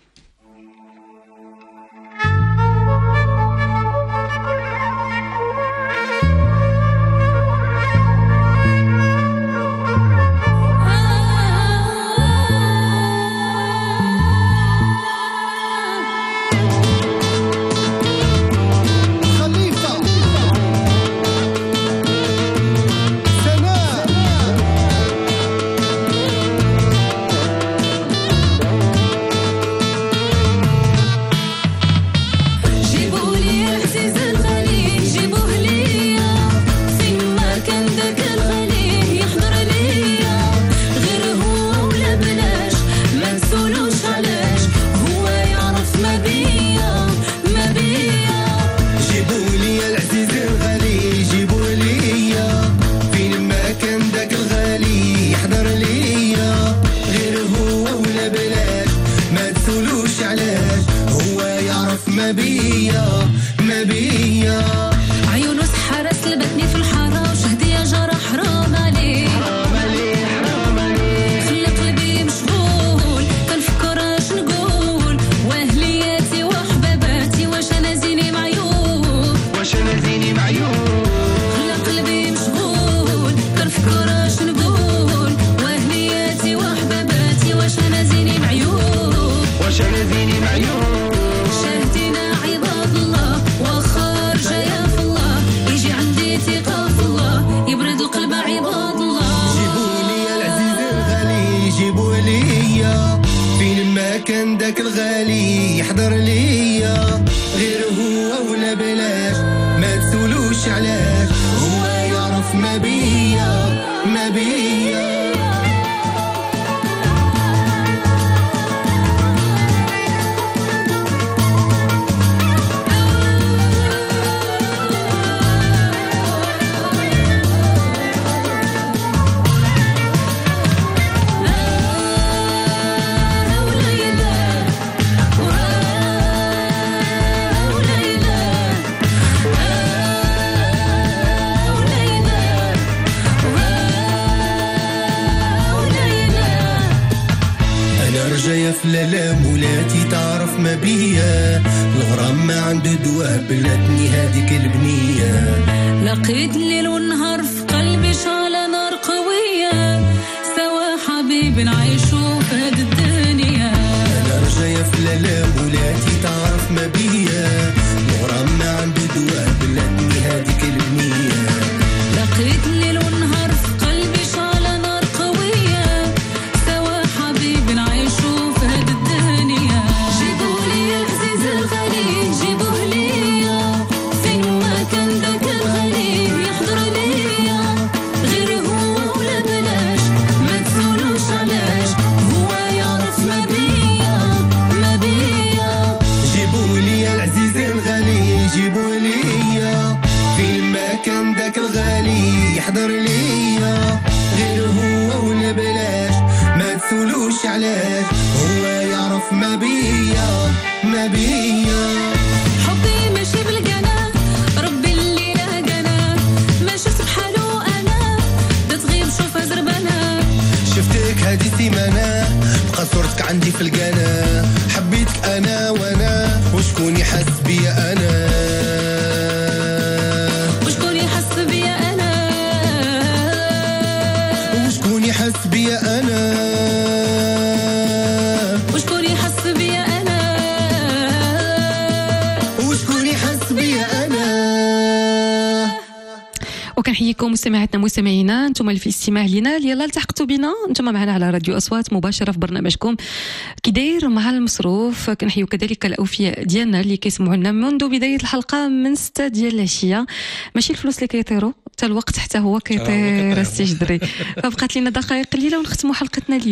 وكنحييكم مستمعاتنا مستمعينا، انتم اللي في استماع لينا، يلا التحقتوا بنا، انتم معنا على راديو اصوات مباشره في برنامجكم كي داير مع المصروف. كنحيو كذلك الاوفياء ديالنا اللي كيسمعوا لنا منذ بدايه الحلقه من ستة ديال العشيه. ماشي الفلوس اللي كيطيروا، حتى الوقت حتى هو كيطير السي جدري. فبقات لنا دقائق قليله ونختموا حلقتنا اليوم.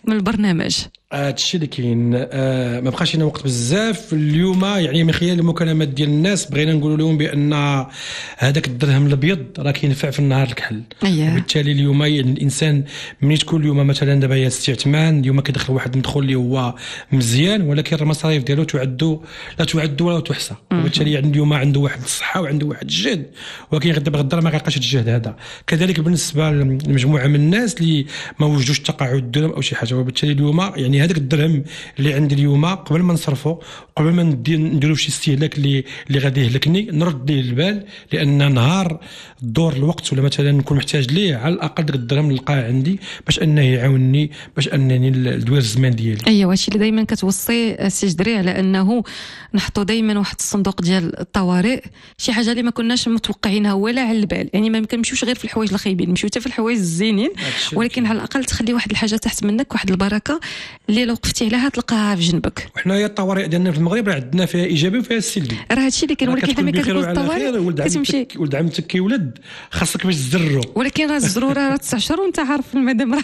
من البرنامج. هذا الشيء اللي كاين. آه ما بقاش لنا وقت بزاف اليوم، يعني من خلال المكالمات ديال الناس بغينا نقول لهم بان هذاك الدرهم الابيض راه كينفع في النهار الكحل. أيه. وبالتالي اليوم يعني الانسان ملي تكون اليوم مثلا دابا هي استثمان اليوم كيدخل واحد المدخول اللي هو مزيان، ولكن المصاريف ديالو تعدو لا تعد ولا تحصى. وبالتالي يعني اليوم عنده واحد الصحه وعنده واحد الجهد، ولكن غدا بغدا ما كيلقاش الجهد هذا. كذلك بالنسبه لمجموعه من الناس اللي ما وجدوش تقاعد الدرهم او شي حاجه. وبالتالي اليوم يعني هذاك الدرهم اللي عندي اليوم قبل ما نصرفه قبل ما نديرو شي استهلاك اللي اللي غادي يهلكني نرد ليه البال، لان نهار دور الوقت ولا مثلا نكون محتاج ليه على الاقل داك الدرهم نلقاه عندي باش انه يعاونني باش انني ندوير الزمان ديالي. ايوا هادشي اللي دائما كتوصي سي جدري على انه نحطوا دائما واحد الصندوق ديال الطوارئ، شي حاجه اللي ما كناش متوقعينها ولا على البال. يعني ما كنمشيوش غير في الحوايج الخايبين، نمشيو حتى في الحوايج الزينين، ولكن على الاقل تخلي واحد الحاجه تحت منك، واحد البركه اللي لو وقفتي عليها تلقاها في جنبك. وحنايا الطوارئ ديالنا في المغرب راه عندنا فيها ايجابي وفيها السلبي. راه هادشي اللي كاين، ولكن حنا ملي كتقول الطوارئ كتمشي ولد عمتك كيولد خاصك باش تزرو، ولكن راه الزروره راه تسع شهور وانت عارف المدام راه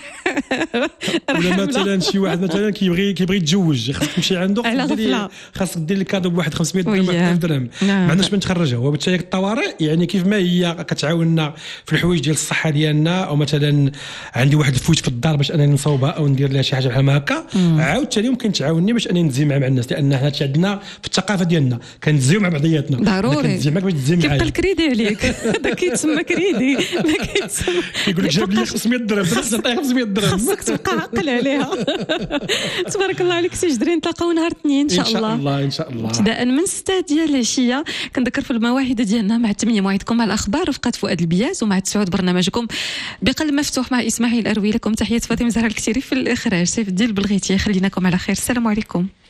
ولا مثلا شي واحد مثلا كيبغي كيبغي يتزوج خاصك تمشي عنده على غفله خاصك دير الكادو بواحد خمسمية درهم ألف درهم ما عندناش من تخرجها. وبالتالي الطوارئ يعني كيف ما هي كتعاوننا في الحوايج ديال الصحه ديالنا، او مثلا عندي واحد الفوت في الدار باش انني نصوبها او ندير لها شي حاجه بحال هكا، عاوتاني ممكن تعاونني باش انني نتزي مع الناس، لان حنا عندنا في الثقافه ديالنا كنتزيو مع بعضياتنا ضروري كنتزي معك باش تزي معايا، كيبقى الكريدي عليك هذا كيتسمى كريدي ما كيتسمى كيقول لك جاب لي خمسمية درهم خاصك تعطيه خمسمية درهم خاصك تبقى عاقل عليها. تبارك الله عليك سي جدري، نتلاقاو نهار الاثنين ان شاء الله. ان شاء الله ان شاء الله ابتداء من ستة ديال العشيه. كنذكر في المواعيد ديالنا مع الثمانية موعدكم مع الاخبار رفقه فؤاد البياس، ومع التسعود برنامجكم بقلب مفتوح مع اسماعيل اروي. لكم تحيات فاطمه زهراء الكتيري في الاخراج، سيف الدين البلغيتي. خليناكم على خير، السلام عليكم.